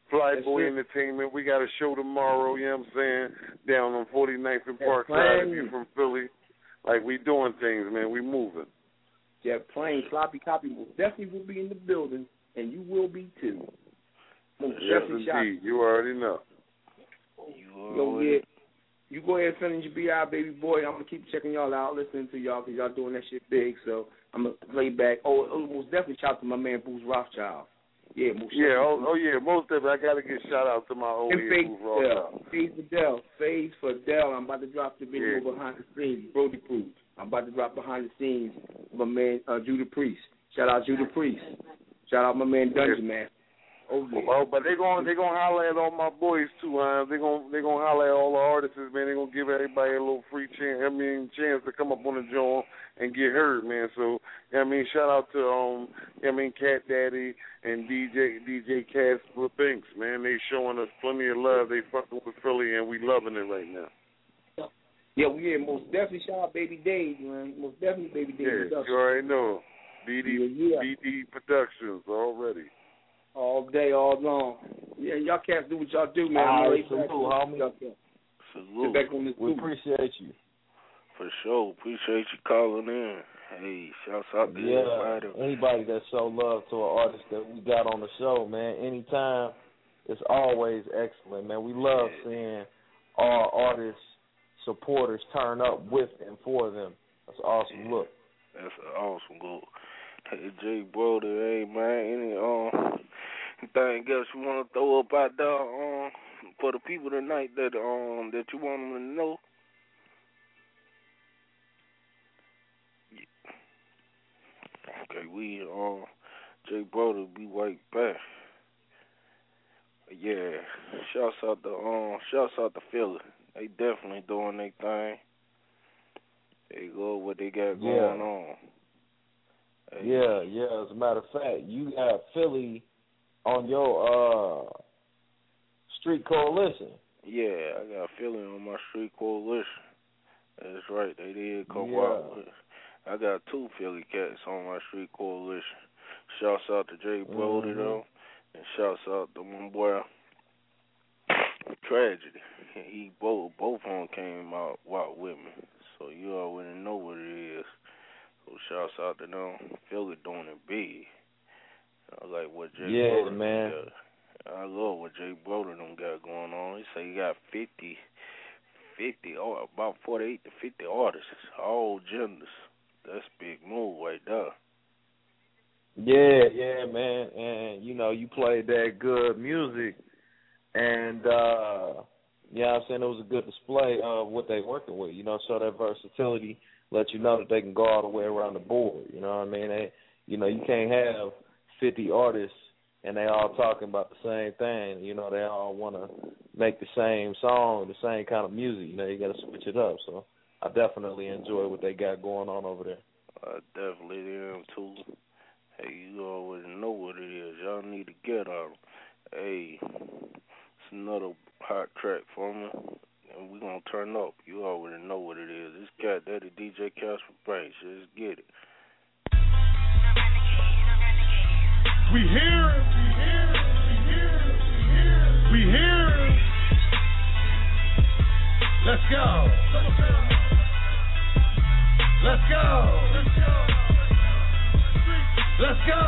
Flyboy Entertainment. We got a show tomorrow, you know what I'm saying, down on forty-ninth and Parkside. If you're from Philly, like, we doing things, man. We moving. Jet Plane, Sloppy Copy will definitely will be in the building, and you will be too. Most yes, definitely indeed. shot. You already know. You go ahead. You go ahead and finish your B I, baby boy. I'm going to keep checking y'all out, listening to y'all, because y'all doing that shit big. So I'm going to play back. Oh, oh, most definitely shout out to my man, Bruce Rothschild. Yeah, most yeah, oh, oh yeah, most definitely. I got to get shout out to my old and head, Bruce Rothschild. Phase Fidel. Phase Fidel. I'm about to drop the video yeah. behind the scenes. Brody Proof. I'm about to drop behind the scenes my man, uh, Judah Priest. Shout out Judah Priest. Shout out my man, Dungeon yeah. Master. Oh, yeah. Well, but they going they gonna holler at all my boys too. Huh? They gonna they gonna holler at all the artists, man. They gonna give everybody a little free chance. I mean, chance to come up on the joint and get heard, man. So, I mean, shout out to um, I mean, Cat Daddy and D J D J Casper Banks, man. They showing us plenty of love. They fucking with Philly, and we loving it right now. Yeah, we yeah, most definitely shout out Baby Dave, man. Most definitely Baby Dave. Yeah, you already know. B D yeah, yeah. B D Productions already. All day, all long. Yeah, y'all cats do what y'all do, man. All right, salute, homie. Salute. Back on this we appreciate you. For sure. Appreciate you calling in. Hey, shouts out to yeah, everybody. Anybody that show love to an artist that we got on the show, man, anytime, it's always excellent, man. We love yeah. seeing our artists, supporters turn up with and for them. That's an awesome yeah. look. That's an awesome look. Hey, Jay Brody, hey, man, any, um, anything else you want to throw up out there um, for the people tonight that um that you want them to know? Yeah. Okay, we, um, Jay Brody, be right back. Yeah, shouts out to, um, shouts out to Philly. They definitely doing their thing. They go what they got yeah. going on. Hey. Yeah, yeah. As a matter of fact, you got Philly on your uh, street coalition. Yeah, I got Philly on my street coalition. That's right. They did come yeah. out with. I got two Philly cats on my street coalition. Shouts out to Jay Brody, mm-hmm. though, and shouts out to my boy Tragedy. He both both of them came out walk with me, so you already know what it is. So shouts out to them. Philly doing it big. I like what Jay yeah, Brody man. got. I love what Jay Brody them got going on. He say he got fifty, fifty, or about forty-eight to fifty artists, all genders. That's a big move right there. Yeah, yeah, man. And, you know, you played that good music. And, uh, yeah, I'm saying it was a good display of what they working with. You know, show that versatility, let you know that they can go all the way around the board. You know what I mean? They, you know, you can't have fifty artists and they all talking about the same thing. You know, they all want to make the same song, the same kind of music. You know, you got to switch it up. So I definitely enjoy what they got going on over there. I definitely am, too. Hey, you already know what it is. Y'all need to get on them. Hey, it's another hot track for me, and we're going to turn up. You already know what it is. It's Cat Daddy, D J Casper Banks. Let's get it. We here, we here, we here, we here, we here. Let's go. Let's go. Let's go. Let's go.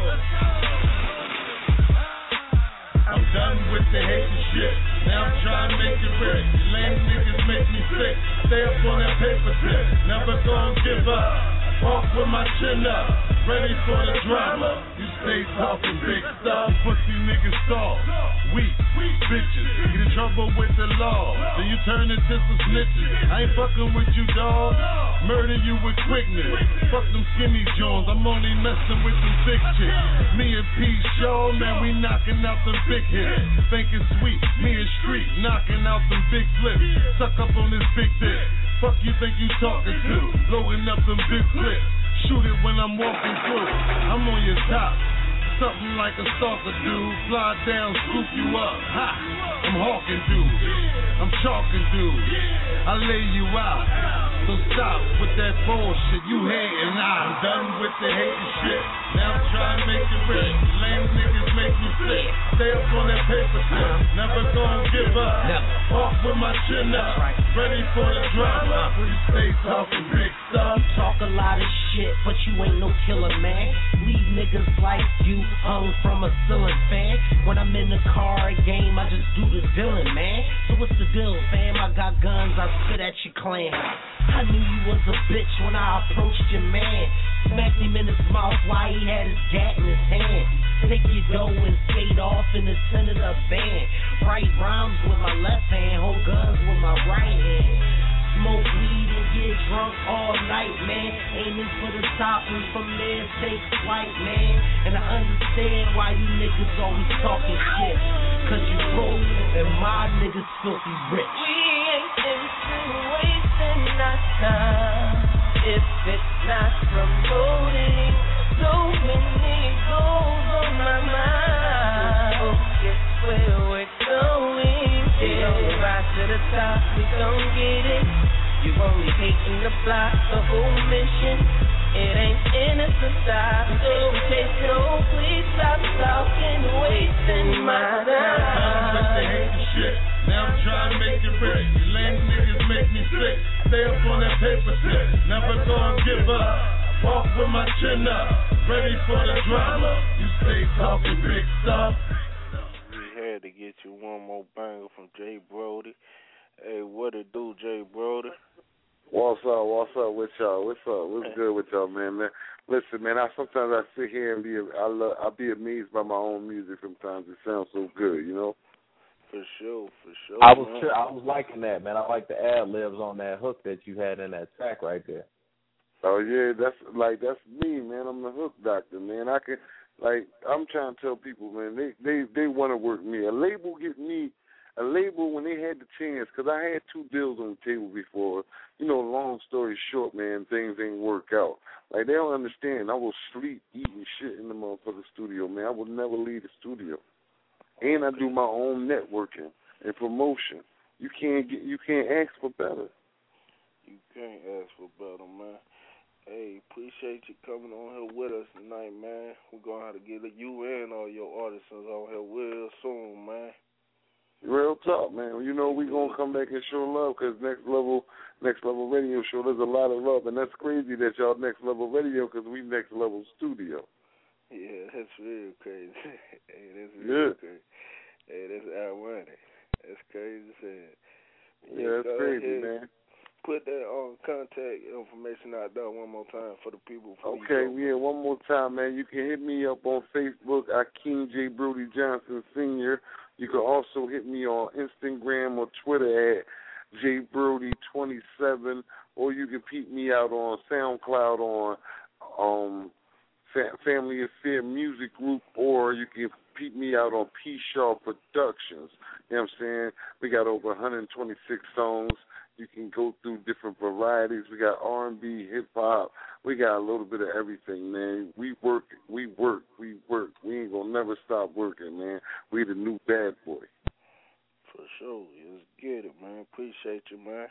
I'm done with the hate and shit. Now I'm trying to make it rich. Lame niggas make me sick. Stay up on that paper tip. Never gonna give up. Walk with my chin up. Ready for the drama. You stay talking big stuff. Pussy niggas soft. Weak. Bitches. Get in trouble with the law. Then you turn into some snitches. I ain't fucking with you, dawg. Murder you with quickness. Fuck them skinny Jones. I'm only messing with them big chicks. Me and P Shaw, man, we knocking out them big hits. Think it's sweet. Me and Street knocking out them big flips. Suck up on this big dick. Fuck you think you talking to? Blowing up them big clips. Shoot it when I'm walking through. I'm on your top. Something like a stalker dude. Fly down, scoop you up. Ha! I'm hawking dude. I'm chalking dude. I lay you out. So stop with that bullshit. You hating. I'm done with the hating shit. Now I'm trying to make it rich. Lame niggas make me sick. Stay up on that paper shit. Never gonna give up. Walk with my chin up. Ready for the drama. You stay talking big stuff. Talk a lot of shit, but you ain't no killer, man. Leave niggas like you hung from a ceiling fan. When I'm in the car game, I just do the dealing, man. So what's the deal, fam? I got guns, I spit at your clan. I knew you was a bitch when I approached your man. Smacked him in his mouth while he had his gat in his hand. Take your dough and skate off in the Senator band. Write rhymes with my left hand, hold guns with my right hand. Smoke weed and get drunk all night, man. Aiming for the top and from there take flight, man. And I understand why you niggas always talking shit. Cause you broke and my niggas filthy rich. We ain't into wasting our time if it's not promoting. So many goals on my mind. Focus where we're going. Yeah, rise to the top, we gon' get it. You only hating the plot, the whole mission. It ain't innocent stop. So take no, please stop talking, wasting my time. They hate the shit. Now I'm trying to make it rich. You lame niggas make me sick. Stay up on that paper shit. Never gonna give up. Walk with my chin up. Ready for the drama. You stay talking big stuff. We had to get you one more banger from Jay Brody. Hey, what it do, Jay Brody? What's up? What's up with y'all? What's up? What's good with y'all, man? Man, listen, man. I sometimes I sit here and be I love I be amazed by my own music. Sometimes it sounds so good, you know. For sure, for sure. I was man. sure, I was liking that, man. I like the ad libs on that hook that you had in that track right there. Oh yeah, that's like that's me, man. I'm the hook doctor, man. I can like I'm trying to tell people, man. They they they want to work me. A label get me. A label, when they had the chance, because I had two deals on the table before, you know, long story short, man, things ain't work out. Like, they don't understand. I will sleep, eating shit in the motherfucking studio, man. I will never leave the studio. And I do my own networking and promotion. You can't get, you can't ask for better. You can't ask for better, man. Hey, appreciate you coming on here with us tonight, man. We're going to have to get you and all your artisans on here real soon, man. Real talk, man. You know we gonna come back and show love because next level, next level radio show. There's a lot of love, and that's crazy that y'all next level radio because we next level studio. Yeah, that's real crazy. Hey, that's real yeah. crazy. Hey, that's ironic. That's crazy saying. Yeah, yeah that's crazy, ahead. man. Put that on contact information out there one more time for the people. Okay, yeah, one more time, man. You can hit me up on Facebook, Akeem J. Brody Johnson Senior You can also hit me on Instagram or Twitter at J Brody twenty-seven, or you can peep me out on SoundCloud on um, Family Affair Music Group, or you can peep me out on P. Shaw Productions. You know what I'm saying? We got over one hundred twenty-six songs. You can go through different varieties. We got R and B, hip-hop. We got a little bit of everything, man. We work, we work, we work. We ain't going to never stop working, man. We the new bad boy. For sure. Let's get it, man. Appreciate you, man.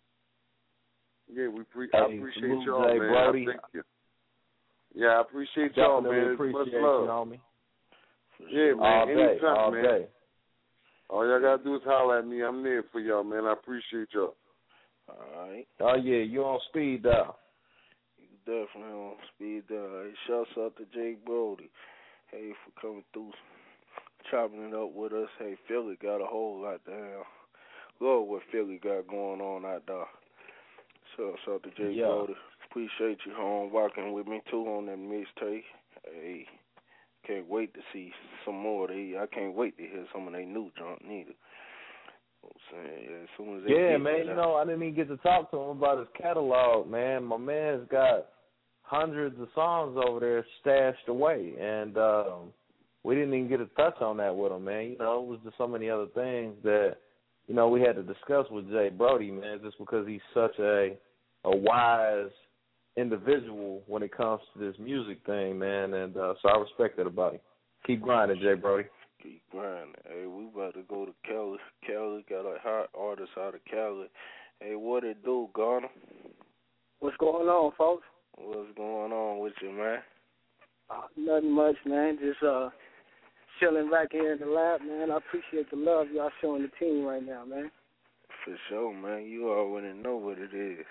Yeah, we pre- hey, I appreciate y'all, Jay man. Brody. I thank you. Yeah, I appreciate y'all, man. Appreciate Much you, love. homie. Yeah, man. All day, Anytime, all man. Day. All y'all got to do is holler at me. I'm there for y'all, man. I appreciate y'all. All right. Oh, yeah, you on speed dial. You definitely on speed dial. Hey, shouts out to Jay Brody. Hey, for coming through, chopping it up with us. Hey, Philly got a whole lot down. Love what Philly got going on out there. Shouts out to Jay yeah. Brody. Appreciate you home walking with me, too, on that mixtape. Hey, can't wait to see some more of these. I can't wait to hear some of their new junk, neither. Saying, yeah, as soon as they yeah get man, that, you know, I didn't even get to talk to him about his catalog, man. My man's got hundreds of songs over there stashed away, and um, we didn't even get to touch on that with him, man. You know, it was just so many other things that, you know, we had to discuss with Jay Brody, man, just because he's such a a wise individual when it comes to this music thing, man, and uh, so I respect it about him. Keep grinding, Jay Brody. Keep grinding. Hey, we about to go to Cali. Cali got a hot artist out of Cali. Hey, what it do, Garner? What's going on, folks? What's going on with you, man? Uh, nothing much, man. Just uh, chilling back here in the lab, man. I appreciate the love y'all showing the team right now, man. For sure, man. You already know what it is.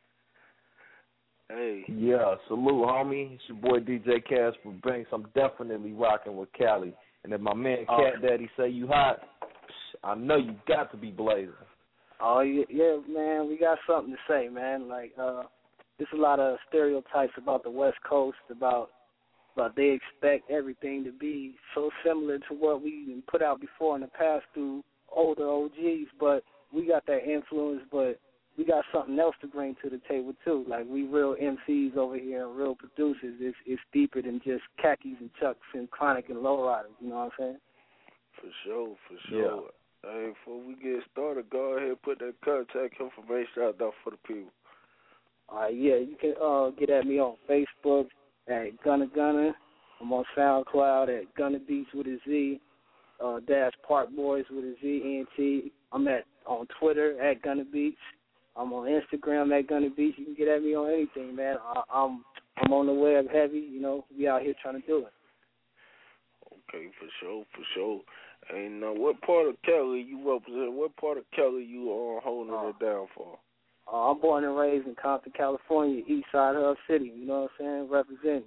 Hey. Yeah, salute, homie. It's your boy D J Casper Banks. I'm definitely rocking with Cali. And if my man Cat Oh. Daddy say you hot, I know you got to be blazing. Oh, yeah, yeah, man. We got something to say, man. Like, uh, there's a lot of stereotypes about the West Coast, about but they expect everything to be so similar to what we put out before in the past through older O Gs, but we got that influence, but we got something else to bring to the table too. Like, we real M Cs over here and real producers. It's, it's deeper than just khakis and chucks and chronic and lowriders, you know what I'm saying? For sure, for sure. Yeah. Hey, before we get started, go ahead and put that contact information out there for the people. All right, yeah, you can uh, get at me on Facebook at Gunna Gunna. I'm on SoundCloud at Gunna Beats with a Z, uh, Dash Park Boys with a Z, E N T. I'm at on Twitter at Gunna Beats. I'm on Instagram at Gunna Beats. You can get at me on anything, man. I, I'm I'm on the web heavy. You know, we out here trying to do it. Okay, for sure, for sure. And now, what part of Cali you represent? What part of Cali you are holding uh, it down for? Uh, I'm born and raised in Compton, California, east side of Hub City. You know what I'm saying? Representing.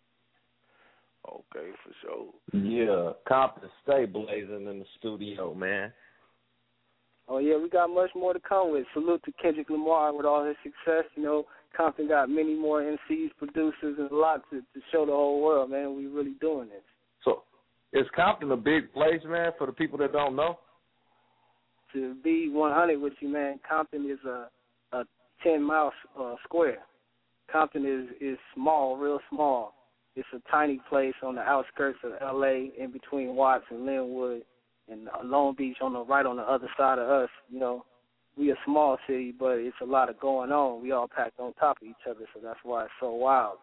Okay, for sure. Yeah, Compton stay blazing in the studio, man. Oh, yeah, we got much more to come with. Salute to Kendrick Lamar with all his success. You know, Compton got many more M Cs, producers, and a lot to, to show the whole world, man. We really doing this. So, is Compton a big place, man, for the people that don't know? To be one hundred with you, man, Compton is a a ten-mile uh, square. Compton is, is small, real small. It's a tiny place on the outskirts of L A, in between Watts and Linwood, and Long Beach on the right on the other side of us. You know, we a small city, but it's a lot of going on. We all packed on top of each other, so that's why it's so wild.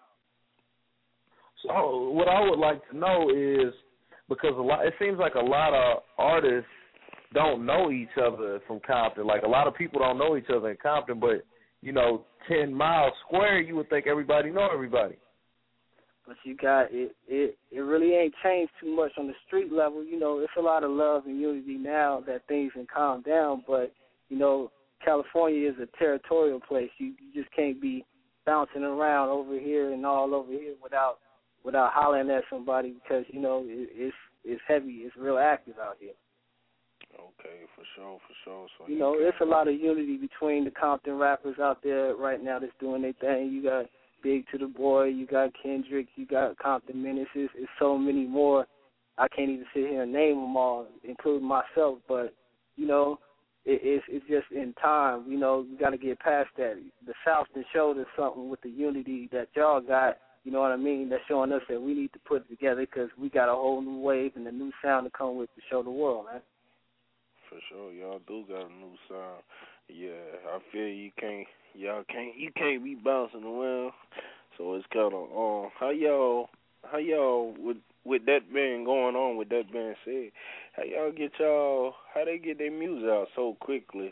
So what I would like to know is, because a lot, it seems like a lot of artists don't know each other from Compton. Like, a lot of people don't know each other in Compton, but, you know, ten miles square, you would think everybody know everybody. But you got, it, it, it really ain't changed too much on the street level. You know, it's a lot of love and unity now that things can calm down, but, you know, California is a territorial place. You, you just can't be bouncing around over here and all over here without without hollering at somebody, because, you know, it, it's it's heavy. It's real active out here. Okay, for sure, for sure. So you know, it's a lot of unity between the Compton rappers out there right now that's doing their thing. You got Big to the Boy, you got Kendrick, you got Compton Menaces. It's so many more. I can't even sit here and name them all, including myself. But, you know, it, it's it's just in time. You know, you got to get past that. The South has showed us something with the unity that y'all got. You know what I mean? That's showing us that we need to put it together, because we got a whole new wave and a new sound to come with to show the world, man. For sure, y'all do got a new sound. Yeah, I feel you can't, y'all can't, you can't be bouncing around. So it's kind of um, how y'all, how y'all with with that being going on, with that being said, how y'all get y'all, how they get their music out so quickly?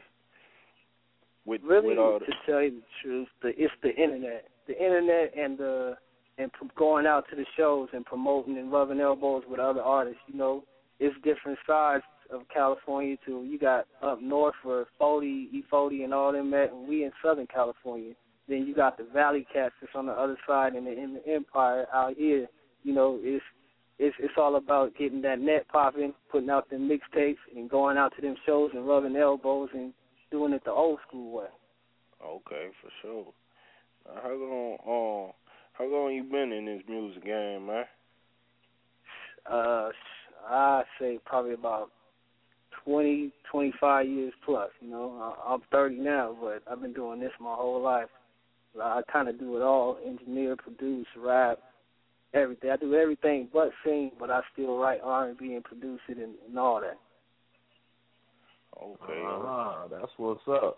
With really, with all to the... tell you the truth, the, it's the internet, the internet, and the and going out to the shows and promoting and rubbing elbows with other artists. You know, it's different sides of California too. You got up north for forty, E forty, and all them at, and we in Southern California. Then you got the Valley Cats that's on the other side, and the, in the Empire out here. You know, it's it's it's all about getting that net popping, putting out them mixtapes, and going out to them shows and rubbing elbows and doing it the old school way. Okay, for sure. Now, how long um how long you been in this music game, man? Uh, I'd say probably about twenty, twenty-five years plus. You know, I'm thirty now, but I've been doing this my whole life. I kind of do it all: engineer, produce, rap, everything. I do everything but sing, but I still write R and B and produce it and, and all that. Okay. Uh-huh. That's what's up.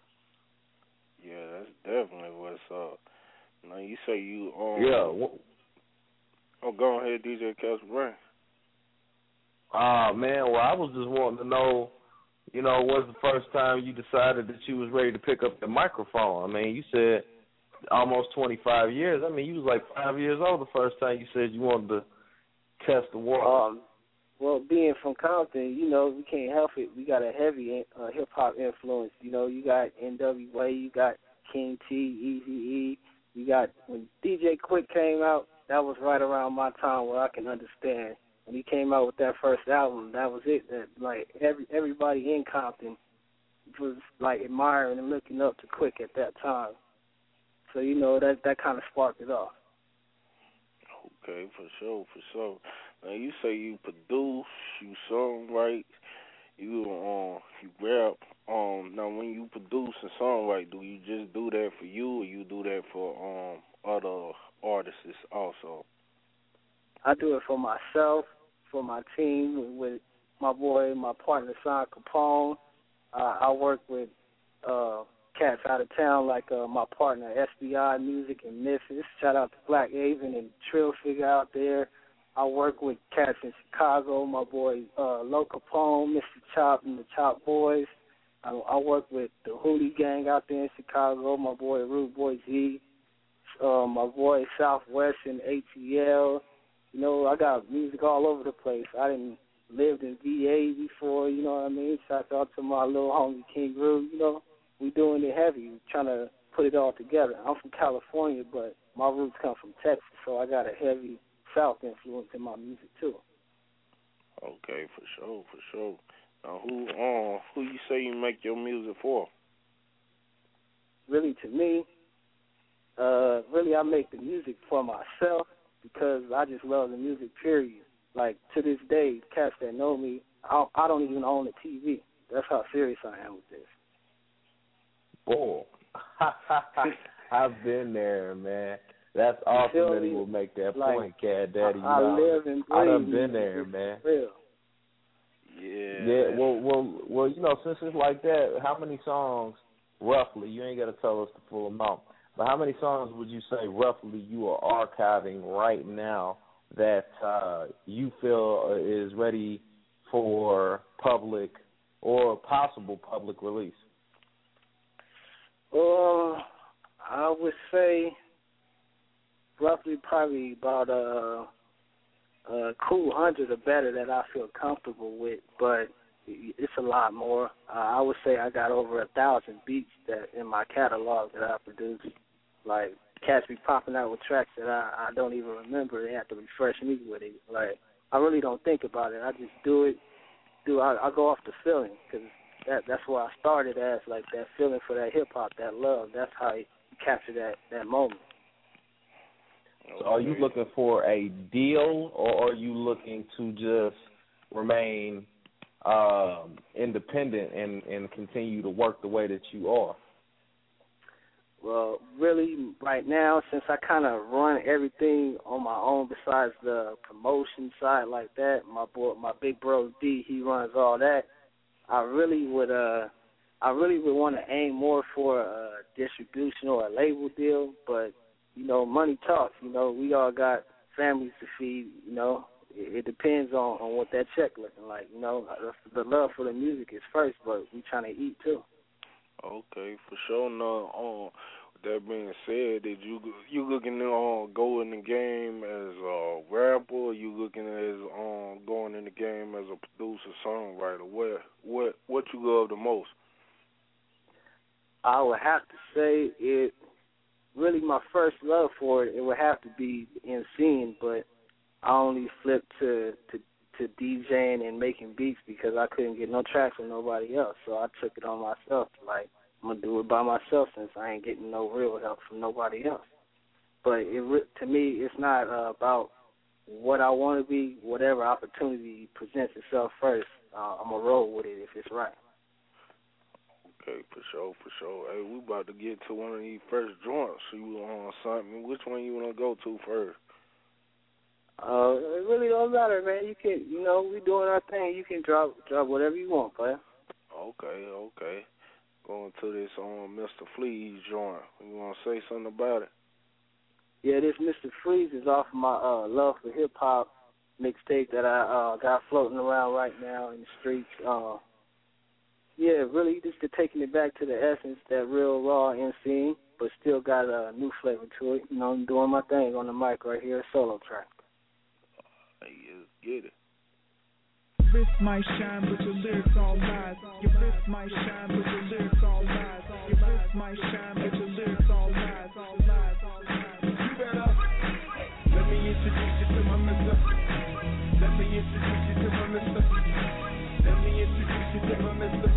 Yeah, that's definitely what's up. Now, you say you um Yeah. Wh- oh, go ahead, D J Casper Brain. Ah, man, well, I was just wanting to know, you know, when's the first time you decided that you was ready to pick up the microphone? I mean, you said almost twenty-five years. I mean, you was like five years old the first time you said you wanted to test the water. Um, well, being from Compton, you know, we can't help it. We got a heavy uh, hip hop influence. You know, you got N W A, you got King T, Eazy-E, you got when D J Quick came out. That was right around my time where I can understand. When he came out with that first album, that was it. That like every everybody in Compton was like admiring and looking up to Quick at that time. So you know that that kind of sparked it off. Okay, for sure, for sure. Now you say you produce, you songwrite, you um you rap. Um, now when you produce and songwrite, do you just do that for you, or you do that for um other artists also? I do it for myself, for my team, with my boy, my partner, Sean Capone. Uh, I work with uh, cats out of town like uh, my partner, S B I Music in Memphis. Shout out to Black Haven and Trill Figure out there. I work with cats in Chicago, my boy, uh, Lo Capone, Mister Chop and the Chop Boys. I, I work with the Hootie Gang out there in Chicago, my boy, Rude Boy Z. Uh, my boy, Southwest and A T L. You know, I got music all over the place. I didn't lived in V A before, you know what I mean? Shout out to my little homie, King Groove, you know. We doing it heavy, trying to put it all together. I'm from California, but my roots come from Texas, so I got a heavy South influence in my music, too. Okay, for sure, for sure. Now, who um, who you say you make your music for? Really, to me, uh, really I make the music for myself because I just love the music, period. Like, to this day, cats that know me, I don't, I don't even own a T V. That's how serious I am with this. Boy, I've been there, man. That's awesome that he will make that like, point, Cat Daddy. I, I you know, live and breathe. I done been there, man. Real. Yeah. Yeah. Well, well, well. You know, since it's like that, how many songs, roughly? You ain't got to tell us the full amount, but how many songs would you say roughly you are archiving right now that uh, you feel is ready for public or possible public release? Uh, I would say roughly probably about a, a cool hundred or better that I feel comfortable with, but it's a lot more. Uh, I would say I got over a thousand beats that in my catalog that I produce. Like, cats be popping out with tracks that I, I don't even remember. They have to refresh me with it. Like, I really don't think about it. I just do it. Do I, I go off the feeling because that that's where I started as, like, that feeling for that hip hop, that love. That's how you capture that that moment. So are you looking for a deal, or are you looking to just remain um, independent and, and continue to work the way that you are? Well, really, right now, since I kind of run everything on my own besides the promotion side like that, my boy, my big bro D, he runs all that. I really would, uh, I really would want to aim more for a distribution or a label deal, but you know, money talks. You know, we all got families to feed. You know, it, it depends on, on what that check looking like. You know, the love for the music is first, but we trying to eat too. Okay, for sure. Now, um, with that being said, did you you looking to uh, go in the game as a rapper, or you looking as um going in the game as a producer, songwriter? What what what you love the most? I would have to say it. Really, my first love for it, it would have to be MCing, but I only flipped to, to to DJing and making beats because I couldn't get no tracks from nobody else. So I took it on myself. Like, I'm going to do it by myself since I ain't getting no real help from nobody else. But it to me, it's not uh, about what I want to be. Whatever opportunity presents itself first, uh, I'm going to roll with it if it's right. Okay, for sure, for sure. Hey, we about to get to one of these first joints. So you on something? Which one you want to go to first? Uh, it really don't matter, man. You can, you know, we doing our thing. You can drop, drop whatever you want, player. Okay, okay. Going to this on um, Mister Freeze joint. You want to say something about it? Yeah, this Mister Freeze is off my uh, Love for Hip Hop mixtape that I uh, got floating around right now in the streets. Uh, Yeah, really, just to taking it back to the essence, that real raw MCing, but still got a new flavor to it. You know, I'm doing my thing on the mic right here, solo track. Hey, let's get it. wrist might shine, but your lyrics all lies. Your wrist might shine, but your lyrics all lies. Your wrist might shine, but your lyrics all lies. All lies, all lies. You better let me introduce you to my mister. Let me introduce you to my mister. Let me introduce you to my mister.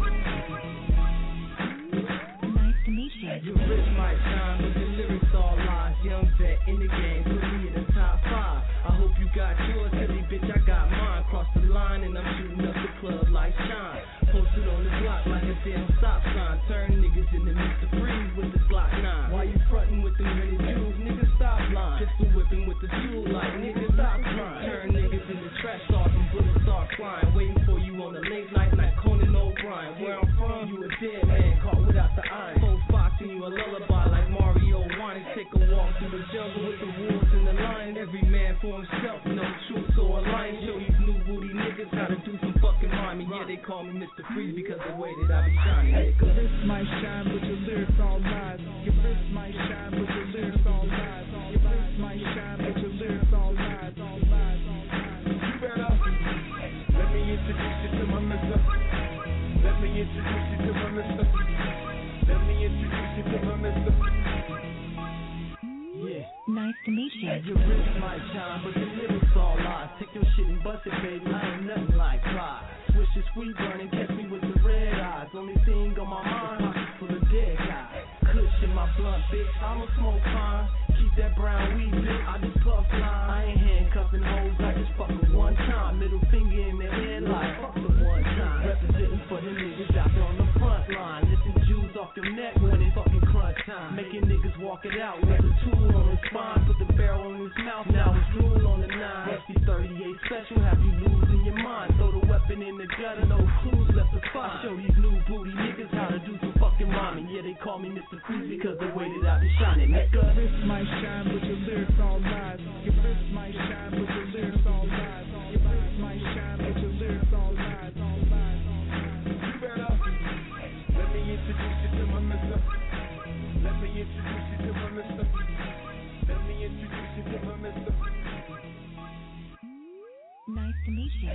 Nice to meet you. Your wrist might shine, but your lyrics all lies. Young vet in the game, put me in the top five. I hope you got yours, silly bitch, I got mine. Cross the line and I'm shooting up the club like Shine. Posted on the block like a damn stop sign. Turn niggas into Mister Freeze with the Glock nine. Why you frontin' with them rented jewels? Niggas stop lying. Pistol whipping with the jewel like niggas stop crying. Turn niggas into trash stars and bullets start flying. Waiting for you on the late night like Conan O'Brien. Where I'm from, you a dead man caught without the iron. Full foxing you a lullaby like Mario Wine. Take a walk through the jungle with the wolves and the lion. Every man for himself, no truth or alliance. Show these new booty niggas how to do some fucking rhyming. Yeah, they call me Mister Freeze because the way that I be shining. Your wrist might shine, but your lyrics all lies. Your wrist might shine, but your lyrics all lies. Your wrist might shine, but your lyrics all lies. All lies, all lies. You better let me introduce you to my mister. Let me introduce you to my mister. Let me introduce you to my mister. Yeah. Nice to meet you. Your wrist might shine, but your lyrics all lies. Take your shit and bust it, baby. I ain't nothing like pride. Swish is sweet burning, catch me with the red eyes. Only thing on my mind, pockets full of dead guys. Kush in my blunt, bitch. I'ma smoke fine. Keep that brown weed, bitch. I just puff line. I ain't handcuffing hoes. I just fuck her one time. Middle finger in their head like fuck her one time. Representing for them niggas out there on the front line. Lifting Jews off your neck when it's fucking crunch time. Making niggas walk it out with a tool on his spine. Put the barrel in his mouth. Now it's drool on the nine. Rusty thirty-eight special. Have you losing your mind? Throw the weapon in the gutter. No clues left to find. Show these new booty niggas how to do some fucking rhyming. Yeah, they call me Mister Freeze because the way that I be shining, nigga. Your wrist might shine, but your lyrics all lies. Your wrist might shine, but your lyrics all lies. Your wrist might shine, but your lyrics all lies. All lies, all lies. You better let me introduce you to my mister. Let me introduce you to my mister. Let me introduce you to my mister. Nice to meet you.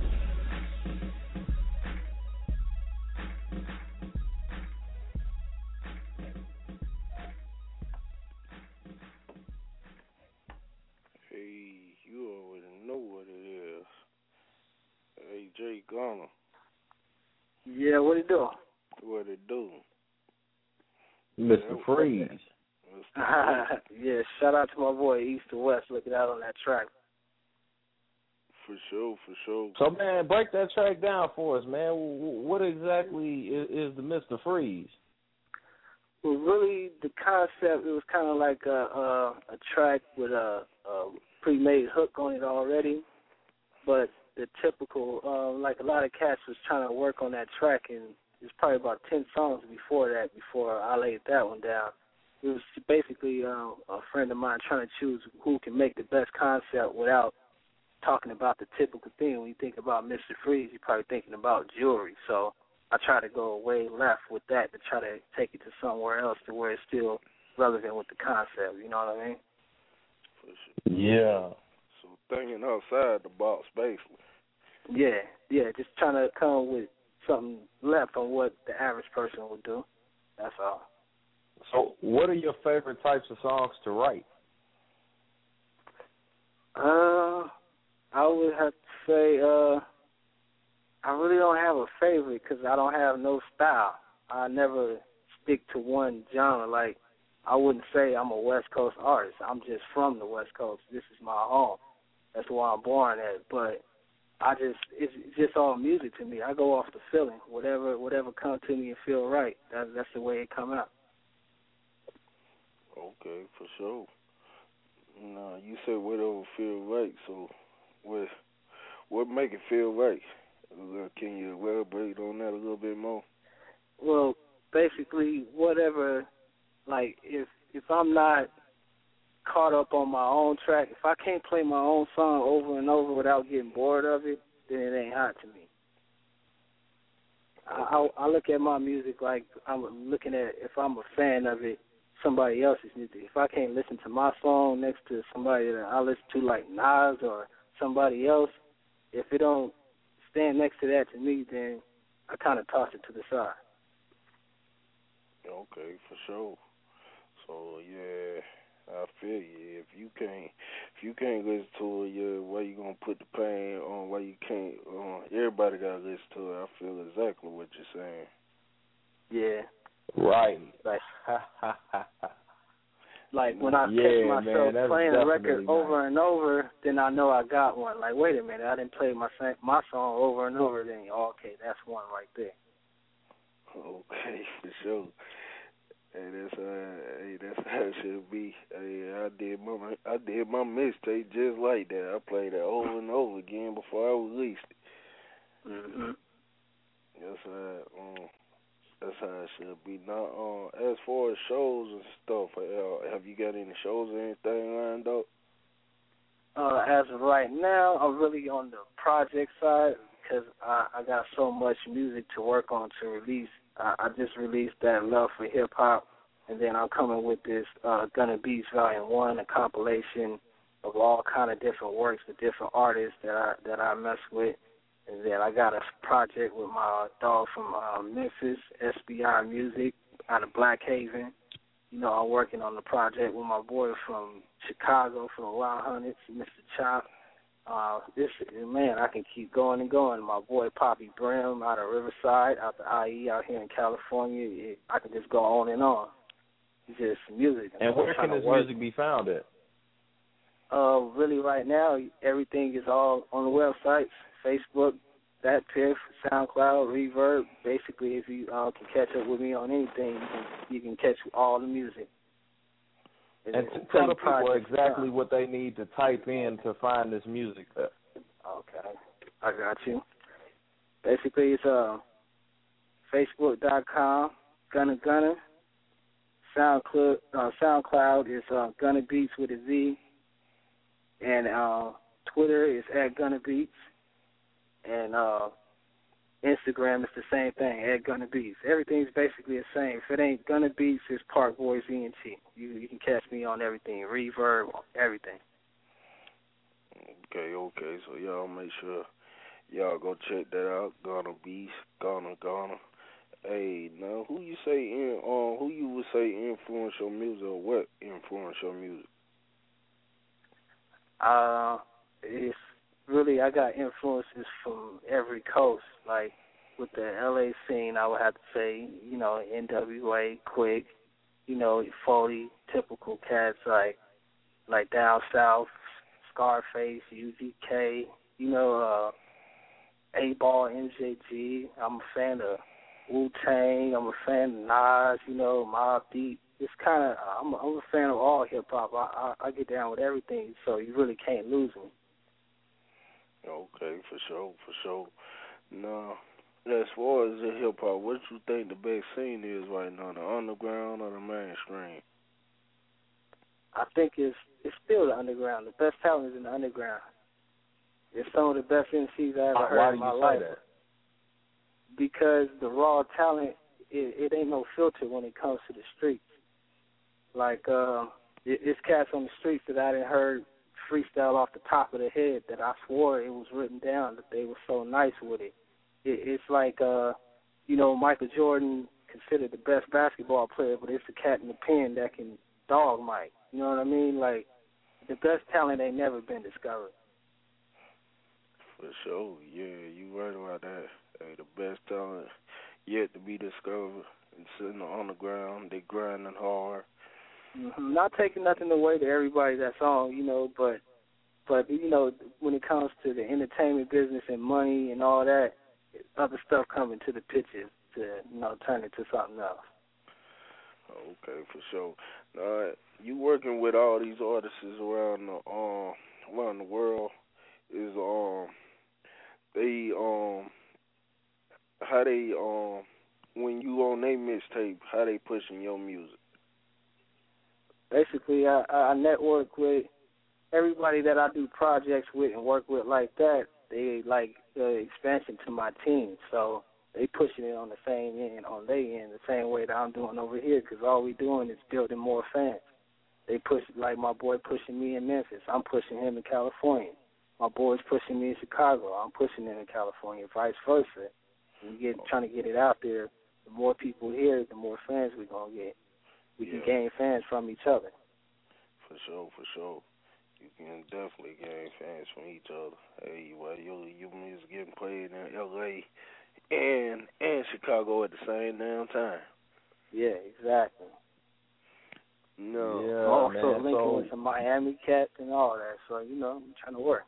Hey, you already know what it is. Hey, Jay Garner. Yeah, what it do? What it do? Mister Freeze. Yeah, shout out to my boy East to West looking out on that track. For sure, for sure. So, man, break that track down for us, man. What exactly is, is the Mister Freeze? Well, really, the concept, it was kind of like a, a, a track with a, a pre-made hook on it already, but the typical, uh, like a lot of cats was trying to work on that track, and there's probably about ten songs before that, before I laid that one down. It was basically uh, a friend of mine trying to choose who can make the best concept without talking about the typical thing. When you think about Mister Freeze, you're probably thinking about jewelry. So I try to go way left with that to try to take it to somewhere else to where it's still relevant with the concept. You know what I mean? For sure. Yeah. So thinking outside the box, basically. Yeah, yeah, just trying to come with something left on what the average person would do. That's all. So what are your favorite types of songs to write? Uh, I would have to say uh, I really don't have a favorite because I don't have no style. I never stick to one genre. Like, I wouldn't say I'm a West Coast artist. I'm just from the West Coast. This is my home. That's where I'm born at. But I just, it's just all music to me. I go off the feeling. Whatever whatever comes to me and feel right, that, that's the way it come out. Okay, for sure. Nah, you said whatever feel right, so what what make it feel right? Can you elaborate on that a little bit more? Well, basically, whatever, like, if if I'm not caught up on my own track, if I can't play my own song over and over without getting bored of it, then it ain't hot to me. I, I, I look at my music like I'm looking at, if I'm a fan of it, somebody else's music. If I can't listen to my song next to somebody that I listen to like Nas or somebody else, if it don't stand next to that to me, then I kind of toss it to the side. Okay, for sure. So yeah, I feel you. If you can't, if you can't listen to it, yeah, why you gonna put the pain on? Why you can't? Uh, everybody gotta listen to it. I feel exactly what you're saying. Yeah. Right. Like, like when I yeah, catch myself man, playing a record nice. over and over, then I know I got one. Like, wait a minute, I didn't play my my song over and over. Then oh, okay, that's one right there. Okay, for sure. Hey, that's uh, hey, that's how it should be. Hey, I did my I did my mixtape just like that. I played it over and over again before I released it. Mm-hmm. That's how um, that's how it should be. Now, um, as far as shows and stuff, uh, have you got any shows or anything lined up? Uh, as of right now, I'm really on the project side because I, I got so much music to work on to release. I, I just released that Love for Hip Hop, and then I'm coming with this uh, Gunna Beats Volume One, a compilation of all kind of different works with different artists that I that I mess with. And then I got a project with my dog from uh, Memphis, S B I Music, out of Black Haven. You know, I'm working on the project with my boy from Chicago, from the Wild Hundreds, Mister Chop. Uh, this man, I can keep going and going. My boy Poppy Brim out of Riverside, out the I E out here in California. It, I can just go on and on. It's just music. And where can this work. music be found at? Uh, really, right now, everything is all on the websites, Facebook, that Piff, SoundCloud, Reverb. Basically, if you uh, can catch up with me on anything, you can, you can catch all the music. And, and to tell the people exactly what they need to type in to find this music. Okay, I got you. Basically, it's uh, Facebook dot com, Gunna Gunna. SoundCloud, uh, SoundCloud is uh, Gunna Beats with a Z. And uh, Twitter is at Gunna Beats. And uh, Instagram is the same thing, at Gunna Beats. Everything's basically the same. If it ain't Gunna Beats, it's Park Boys E N T. You you can catch me on everything, Reverb, everything. Okay, okay. So y'all make sure y'all go check that out. Gunna Beats, Gunna Gunna. Hey, now who you say in um who you would say influence your music, or what influence your music? Uh, it's really, I got influences from every coast. Like with the L A scene, I would have to say, you know, N W A, Quick, you know, forty typical cats like like down south, Scarface, U G K, you know, uh, eight Ball, N J G. I'm a fan of Wu-Tang. I'm a fan of Nas, you know, Mobb Deep. It's kind of, I'm, I'm a fan of all hip-hop. I, I, I get down with everything, so you really can't lose me. Okay, for sure, for sure. Now, as far as the hip-hop, what you think the best scene is right now, the underground or the mainstream? I think it's it's still the underground. The best talent is in the underground. It's some of the best M Cs I ever Why, heard why in my do you life. say that? Because the raw talent, it, it ain't no filter when it comes to the streets. Like, um, it, it's cats on the streets that I done heard freestyle off the top of the head that I swore it was written down, that they were so nice with it. it it's like, uh, you know, Michael Jordan considered the best basketball player, but it's the cat in the pen that can dog Mike. You know what I mean? Like, the best talent ain't never been discovered. For sure, yeah, you right about that. Hey, the best talent yet to be discovered. It's sitting on the ground. They grinding hard. Mm-hmm. Not taking nothing away to everybody that's on, you know, but but you know, when it comes to the entertainment business and money and all that, other stuff coming to the picture to, you know, turn it to something else. Okay, for sure. Now, you working with all these artists around the um around the world. Is um they um how they um when you on their mixtape, how they pushing your music? Basically, I, I network with everybody that I do projects with and work with like that. They like the expansion to my team, so they pushing it on the same end, on their end, the same way that I'm doing over here, because all we doing is building more fans. They push, like my boy pushing me in Memphis. I'm pushing him in California. my boys pushing me in Chicago, I'm pushing it in California, vice versa. We get trying to get it out there. The more people hear, the more fans we're gonna get. We Yeah. can gain fans from each other. For sure, for sure. You can definitely gain fans from each other. Hey, well, your your music getting played in L A and and Chicago at the same damn time. Yeah, exactly. No. Yeah, also man, linking so, with some Miami cats and all that. So, you know, I'm trying to work.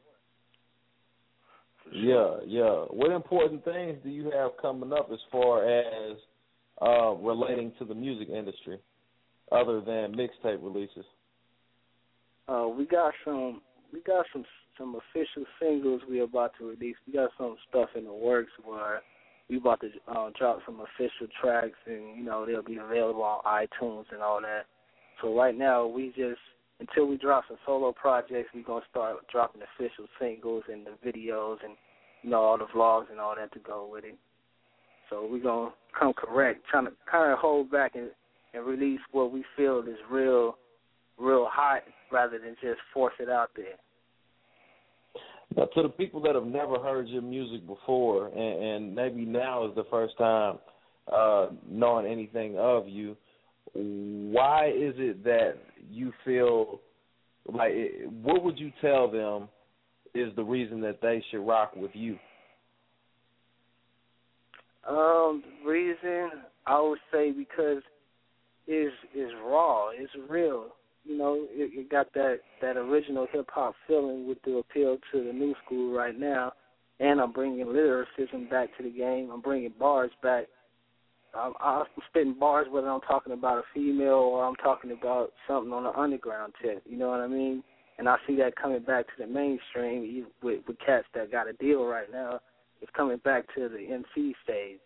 Yeah, yeah. What important things do you have coming up as far as uh, relating to the music industry, other than mixtape releases? Uh, we got some, we got some, some official singles we about to release. We got some stuff in the works where we about to uh, drop some official tracks, and you know they'll be available on iTunes and all that. So right now we just until we drop some solo projects, we're gonna start dropping official singles and the videos and you know all the vlogs and all that to go with it. So we're gonna come correct, trying to kind of hold back and, and release what we feel is real, real hot, rather than just force it out there. Now, to the people that have never heard your music before, and, and maybe now is the first time uh, knowing anything of you, why is it that you feel like, it, what would you tell them is the reason that they should rock with you? Um, the reason I would say because it's, it's raw, it's real. You know, it, it got that, that original hip-hop feeling with the appeal to the new school right now, and I'm bringing lyricism back to the game. I'm bringing bars back. I'm, I'm spitting bars whether I'm talking about a female or I'm talking about something on the underground tip, you know what I mean? And I see that coming back to the mainstream with, with cats that got a deal right now. It's coming back to the M C stage.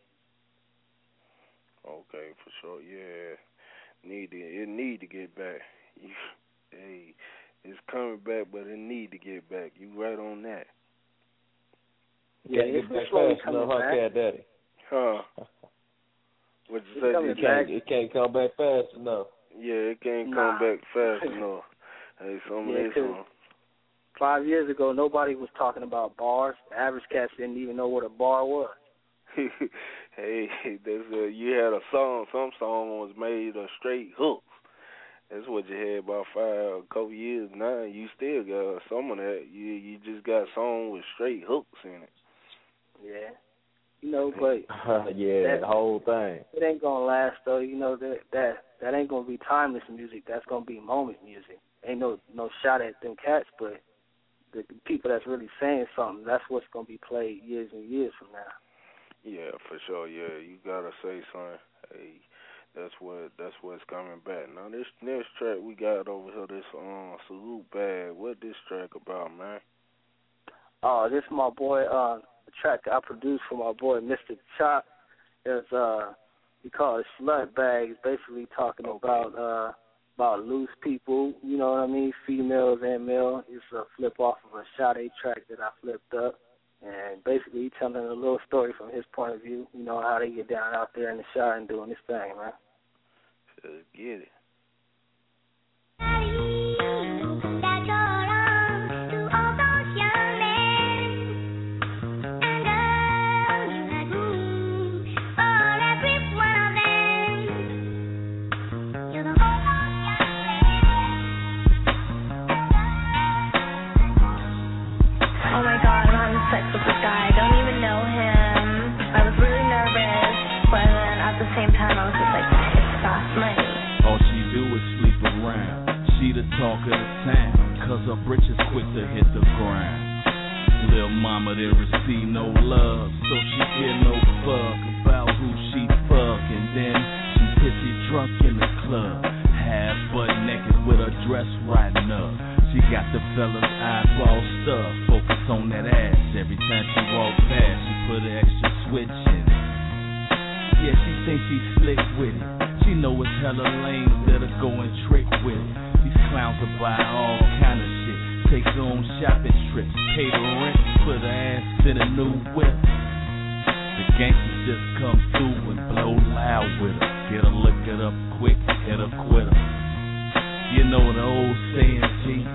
Okay, for sure, yeah. Need to, it need to get back. Hey, it's coming back, but it need to get back. You right on that. Yeah, you can't get back fast enough, huh, Cat Daddy? Huh? What you it's say? It can't, it can't come back fast enough. Yeah, it can't nah. come back fast enough. Hey, some yeah, of this one. Five years ago, nobody was talking about bars. The average cats didn't even know what a bar was. Hey, that's a, you had a song. Some song was made of straight hooks. That's what you had about five, a couple years now. You still got some of that. You you just got songs with straight hooks in it. Yeah, you know, but uh, yeah, that, the whole thing. It ain't gonna last though. You know that that that ain't gonna be timeless music. That's gonna be moment music. Ain't no no shot at them cats, but the people that's really saying something. That's what's gonna be played years and years from now. Yeah, for sure. Yeah, you gotta say something. Hey. That's what that's what's coming back. Now this next track we got over here, this um Salute Bag. What this track about, man? Oh, uh, this is my boy, uh the track I produced for my boy Mister Chop. It's uh we call it Slut Bag. It's basically talking okay. about uh about loose people, you know what I mean, females and male. It's a flip off of a Sade track that I flipped up. And basically he's telling a little story from his point of view, you know, how they get down out there in the shower and doing this thing, man. Just get it. Talk of the town, cause her britches quick to hit the ground. Lil' mama didn't receive no love, so she get no fuck about who she fuck. And then she pissy drunk in the club, half butt naked with her dress riding up. She got the fella's eyeball stuff, focus on that ass. Every time she walk past, she put an extra switch in it. Yeah, she thinks she slick with it. She know it's hella lames that'll go and trick with it. Clowns will buy all kind of shit, take her on shopping trips, pay the rent, put her ass in a new whip. The gangsters just come through and blow loud with her. Get her liquored up quick, hit her quitter. You know the old saying, G,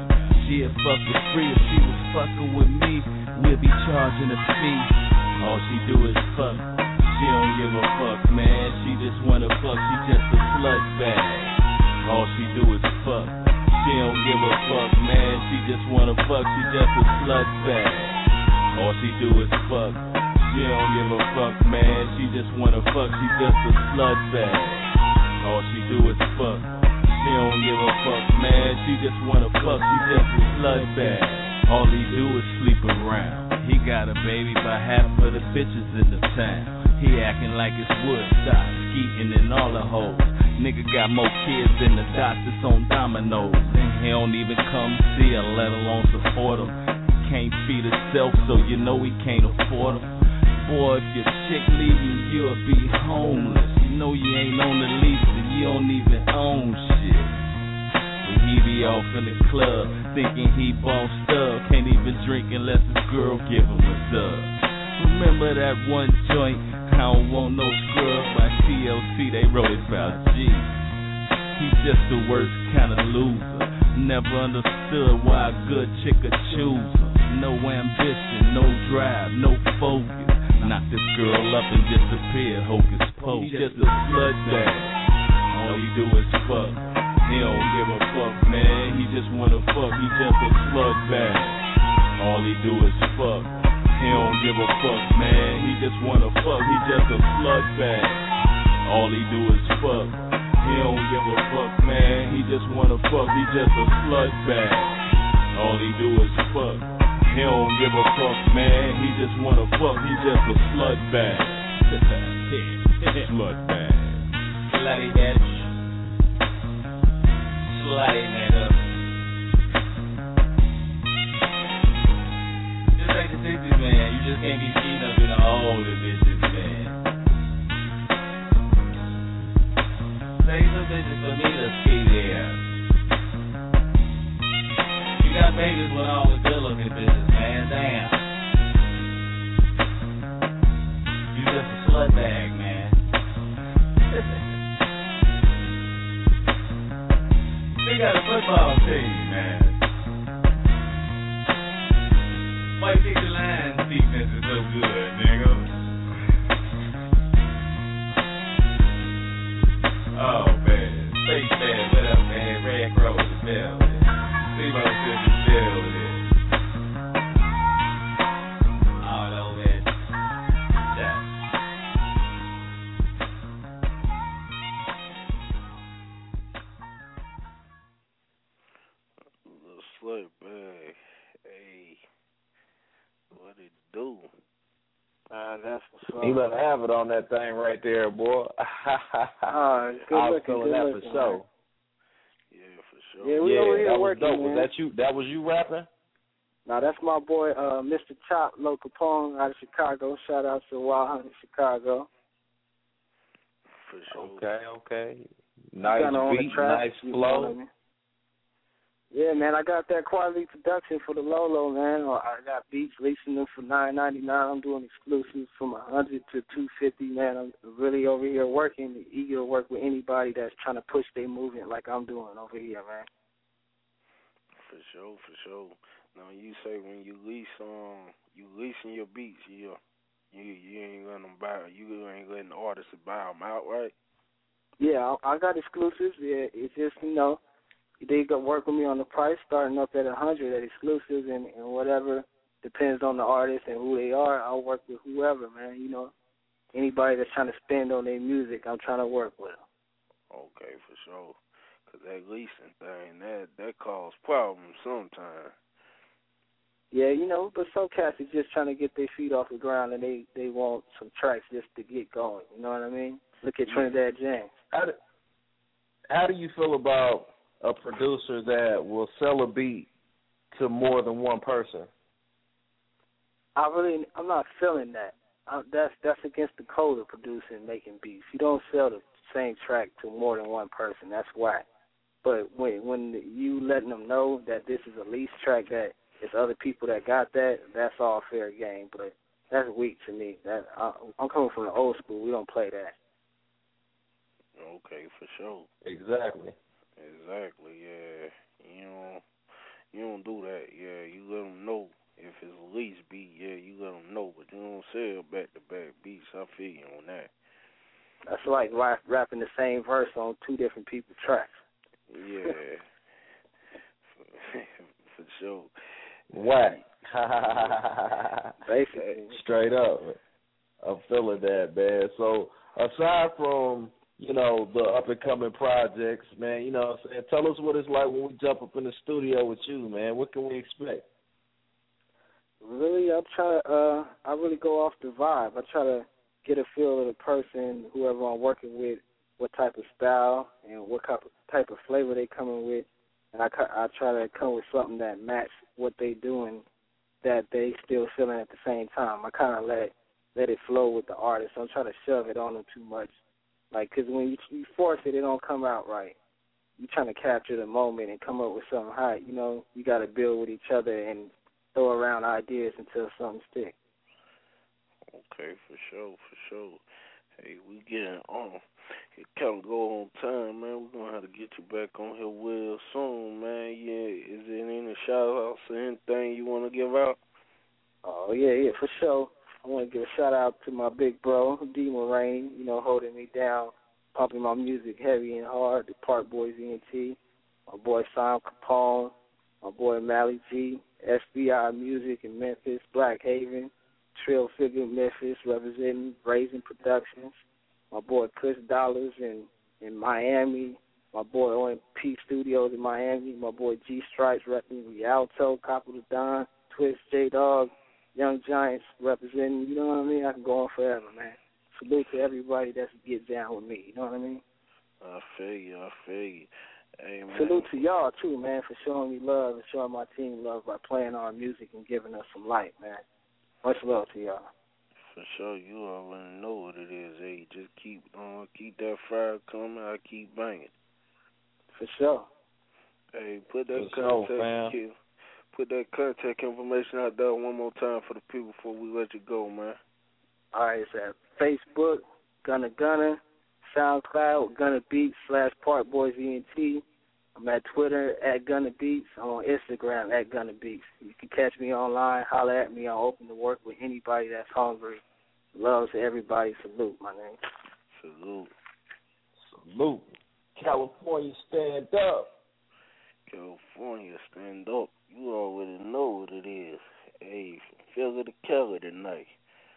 she'd fuck for free. If she was fucking with me, we'll be charging a fee. All she do is fuck. She don't give a fuck, man. She just wanna fuck. She just a slut bag. All she do is fuck. She don't give a fuck, man. She just wanna fuck. She just a slut bag. All she do is fuck. She don't give a fuck, man. She just wanna fuck. She just a slut bag. All she do is fuck. She don't give a fuck, man. She just wanna fuck. She just a slut bag. All he do is sleep around. He got a baby by half of the bitches in the town. He acting like it's Woodstock, skeeting in all the hoes. Nigga got more kids than the dots that's on dominoes. And he don't even come see her, let alone support him. Can't feed herself, so you know he can't afford him. Boy, if your chick leave you, you'll be homeless. You know you ain't on the lease and you don't even own shit. But he be off in the club, thinking he bossed up. Can't even drink unless his girl give him a dub. Remember that one joint, I don't want no scrub, by T L C, they wrote it about G. He's just the worst kind of loser. Never understood why a good chick would choose him. No ambition, no drive, no focus. Knock this girl up and disappear, hocus pocus. He's just a slut bag. All he do is fuck. He don't give a fuck, man. He just wanna fuck. He just a slut bag. All he do is fuck. He don't give a fuck, man. He just wanna fuck. He just a slut bag. All he do is fuck. He don't give a fuck, man. He just wanna fuck. He just a slut bag. All he do is fuck. He don't give a fuck, man. He just wanna fuck. He just a slut bag. Slut bag. Slutty that. Slutty that up. Like the sixties, man, you just can't be seen up in all the bitches, man. Say some bitches for me to ski there. You got babies with all the good looking bitches, man, damn. You just a slut bag, man. They got a football team, man. Why you think the Lions defense is so good, nigga? Oh, man. Face man, what up, man? Red Crow is the building. Zemo is the building. All over it. Yeah. Little slut bag. Hey. What it do? Uh, that's what's up. He better have it on that thing right there, boy. uh, good I was looking, feeling good that looking, for sure. Yeah, for sure. Yeah, we yeah, over here that was working, dope. man. Was that you? That was you rapping? Now that's my boy, uh, Mister Chop, Lil Capone out of Chicago. Shout out to Wild Hunt in Chicago. For sure. Okay, okay. Nice beat, track, nice you know flow. what I mean? Yeah, man, I got that quality production for the Lolo, man. I got beats leasing them for nine ninety nine. I'm doing exclusives from a hundred to two fifty, man. I'm really over here working, eager to work with anybody that's trying to push their movement like I'm doing over here, man. For sure, for sure. Now you say when you lease um you leasing your beats, you you you ain't letting them buy, you ain't letting the artists buy them out, right? Yeah, I, I got exclusives. Yeah, it's just, you know, they got work with me on the price, starting up at a hundred at exclusives, and, and whatever depends on the artist and who they are. I'll work with whoever, man. You know, anybody that's trying to spend on their music, I'm trying to work with them. Okay, for sure. Cause that leasing thing, that that causes problems sometimes. Yeah, you know, but some cats are just trying to get their feet off the ground, and they, they want some tracks just to get going. You know what I mean? Look at Trinidad James. How do, how do you feel about a producer that will sell a beat to more than one person? I really, I'm not feeling that. I, that's that's against the code of producing, making beats. You don't sell the same track to more than one person. That's whack. But when when you letting them know that this is a lease track, that it's other people that got that, that's all fair game. But that's weak to me. That I, I'm coming from the old school. We don't play that. Okay, for sure. Exactly. Exactly, yeah. You know, you don't do that. Yeah, you let them know if it's a lease beat. Yeah, you let them know, but you don't sell back to back beats. I feel you on that. That's like rap, rapping the same verse on two different people's tracks. Yeah, for, for sure. Whack. Basically, straight up. I'm feeling that, man. So aside from, you know, the up and coming projects, man, you know what I'm saying, tell us what it's like when we jump up in the studio with you, man. What can we expect? Really, I try to, uh, I really go off the vibe. I try to get a feel of the person, whoever I'm working with, what type of style and what type of, type of flavor they coming with, and I, I try to come with something that match what they doing, that they still feeling at the same time. I kind of let let it flow with the artist. I don't try to shove it on them too much, like, because when you, you force it, it don't come out right. You're trying to capture the moment and come up with something hot. You know, you got to build with each other and throw around ideas until something sticks. Okay, for sure, for sure. Hey, we getting on. It kind of go on time, man. We're going to have to get you back on here real soon, man. Yeah, is there any shout-outs or anything you want to give out? Oh, yeah, yeah, for sure. I want to give a shout-out to my big bro, D. Moraine, you know, holding me down, pumping my music heavy and hard, the Park Boys E N T, my boy Sam Capone, my boy Mally G, S B I Music in Memphis, Black Haven, Trill Figure Memphis, representing Raising Productions, my boy Chris Dollars in, in Miami, my boy O M P Studios in Miami, my boy G Stripes representing Rialto, Copper the Don, Twist, J-Dog, Young Giants representing, you know what I mean? I can go on forever, man. Salute to everybody that's get down with me, you know what I mean? I feel you, I feel you. Hey, man. Salute to y'all, too, man, for showing me love and showing my team love by playing our music and giving us some light, man. Much love to y'all. For sure, you already know what it is. Hey, just keep on, keep that fire coming. I keep banging. For sure. Hey, put that For sure, contact, fam. put that contact information out there one more time for the people before we let you go, man. All right, it's at Facebook, Gunna Gunna, SoundCloud, Gunna Beats slash Park Boys E N T. I'm at Twitter at Gunna Beats. I'm on Instagram at Gunna Beats. You can catch me online, holler at me. I'm open to work with anybody that's hungry. Love to everybody. Salute, my name. Salute. Salute. California, stand up. California, stand up. You already know what it is. Hey, Philly the Keller tonight.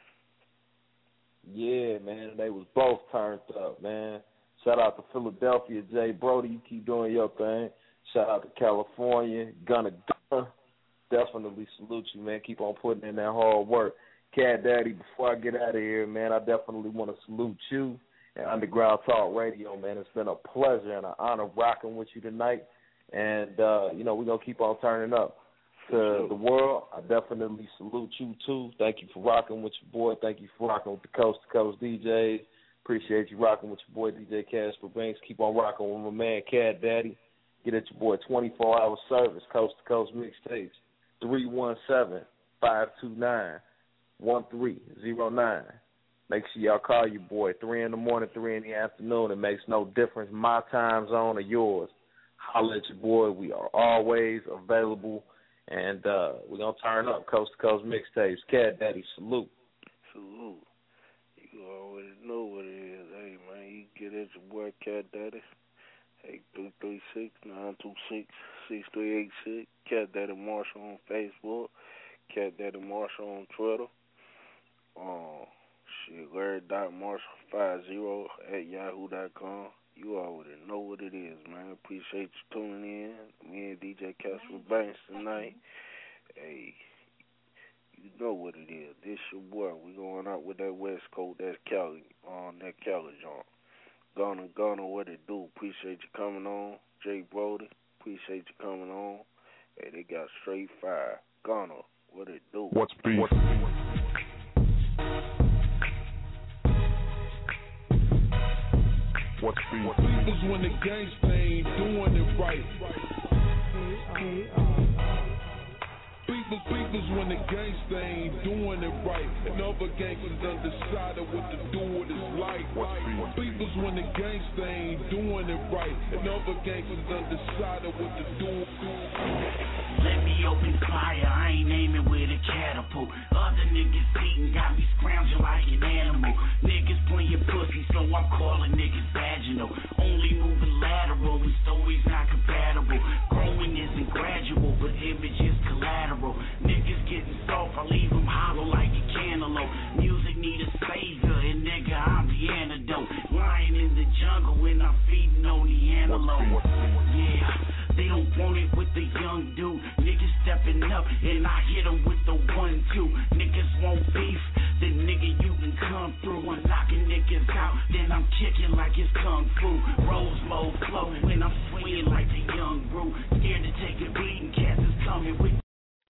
Yeah, man, they was both turned up, man. Shout out to Philadelphia, Jay Brody. You keep doing your thing. Shout out to California, Gunna Gunna. Definitely salute you, man. Keep on putting in that hard work. Cat Daddy, before I get out of here, man, I definitely want to salute you and Underground Talk Radio, man. It's been a pleasure and an honor rocking with you tonight. And, uh, you know, we're going to keep on turning up to the world. I definitely salute you, too. Thank you for rocking with your boy. Thank you for rocking with the Coast to Coast D Js. Appreciate you rocking with your boy, D J Casper Banks. Keep on rocking with my man, Cat Daddy. Get at your boy, twenty-four hour service, Coast to Coast Mixtapes, three one seven, five two nine, one three zero nine. Make sure y'all call your boy, three in the morning, three in the afternoon. It makes no difference, my time zone or yours. Holler at your boy. We are always available. And uh, we're going to turn up Coast to Coast Mixtapes. Cat Daddy, salute. Salute. You already know what it is. Hey, man, you get at your boy, Cat Daddy. Hey, three three six, nine two six, six three eight six. Cat Daddy Marshall on Facebook. Cat Daddy Marshall on Twitter. Um, shit, Larry dot Marshall fifty at yahoo dot com. You already know what it is, man. Appreciate you tuning in. Me and D J Casper Banks tonight. Hey, you know what it is. This your boy. We going out with that West Coast, that's Cali, on that Cali joint. Gonna, gonna, what it do. Appreciate you coming on. Jay Brody, appreciate you coming on. Hey, they got straight fire. Gonna, what it do. What's beef? What's What's beef? What's is when the gangsta ain't doing it right. Beef is when the gangsta ain't doing it right. And other gangsters undecided what to do with his life. right. Beat was when the gangsta ain't doing it right, and other gangsters undecided what to do. Let me open fire, I ain't aiming with a catapult. Other niggas beating got me scrounging like an animal. Niggas playing pussy, so I'm calling niggas vaginal. Only moving lateral, and stories not compatible. Growing isn't gradual, but image is collateral. Niggas getting soft, I leave them hollow like a cantaloupe. Music need a savior, and nigga, I'm the antidote. Lying in the jungle when I'm feeding on the antelope. Yeah, they don't want it with the young dude. Niggas stepping up, and I hit them with the one, two. Niggas want beef, then nigga, you can come through. I'm knocking niggas out, then I'm kicking like it's kung fu. Rose mode flow when I'm swinging like the young brew. Scared to take a beating, cats is coming with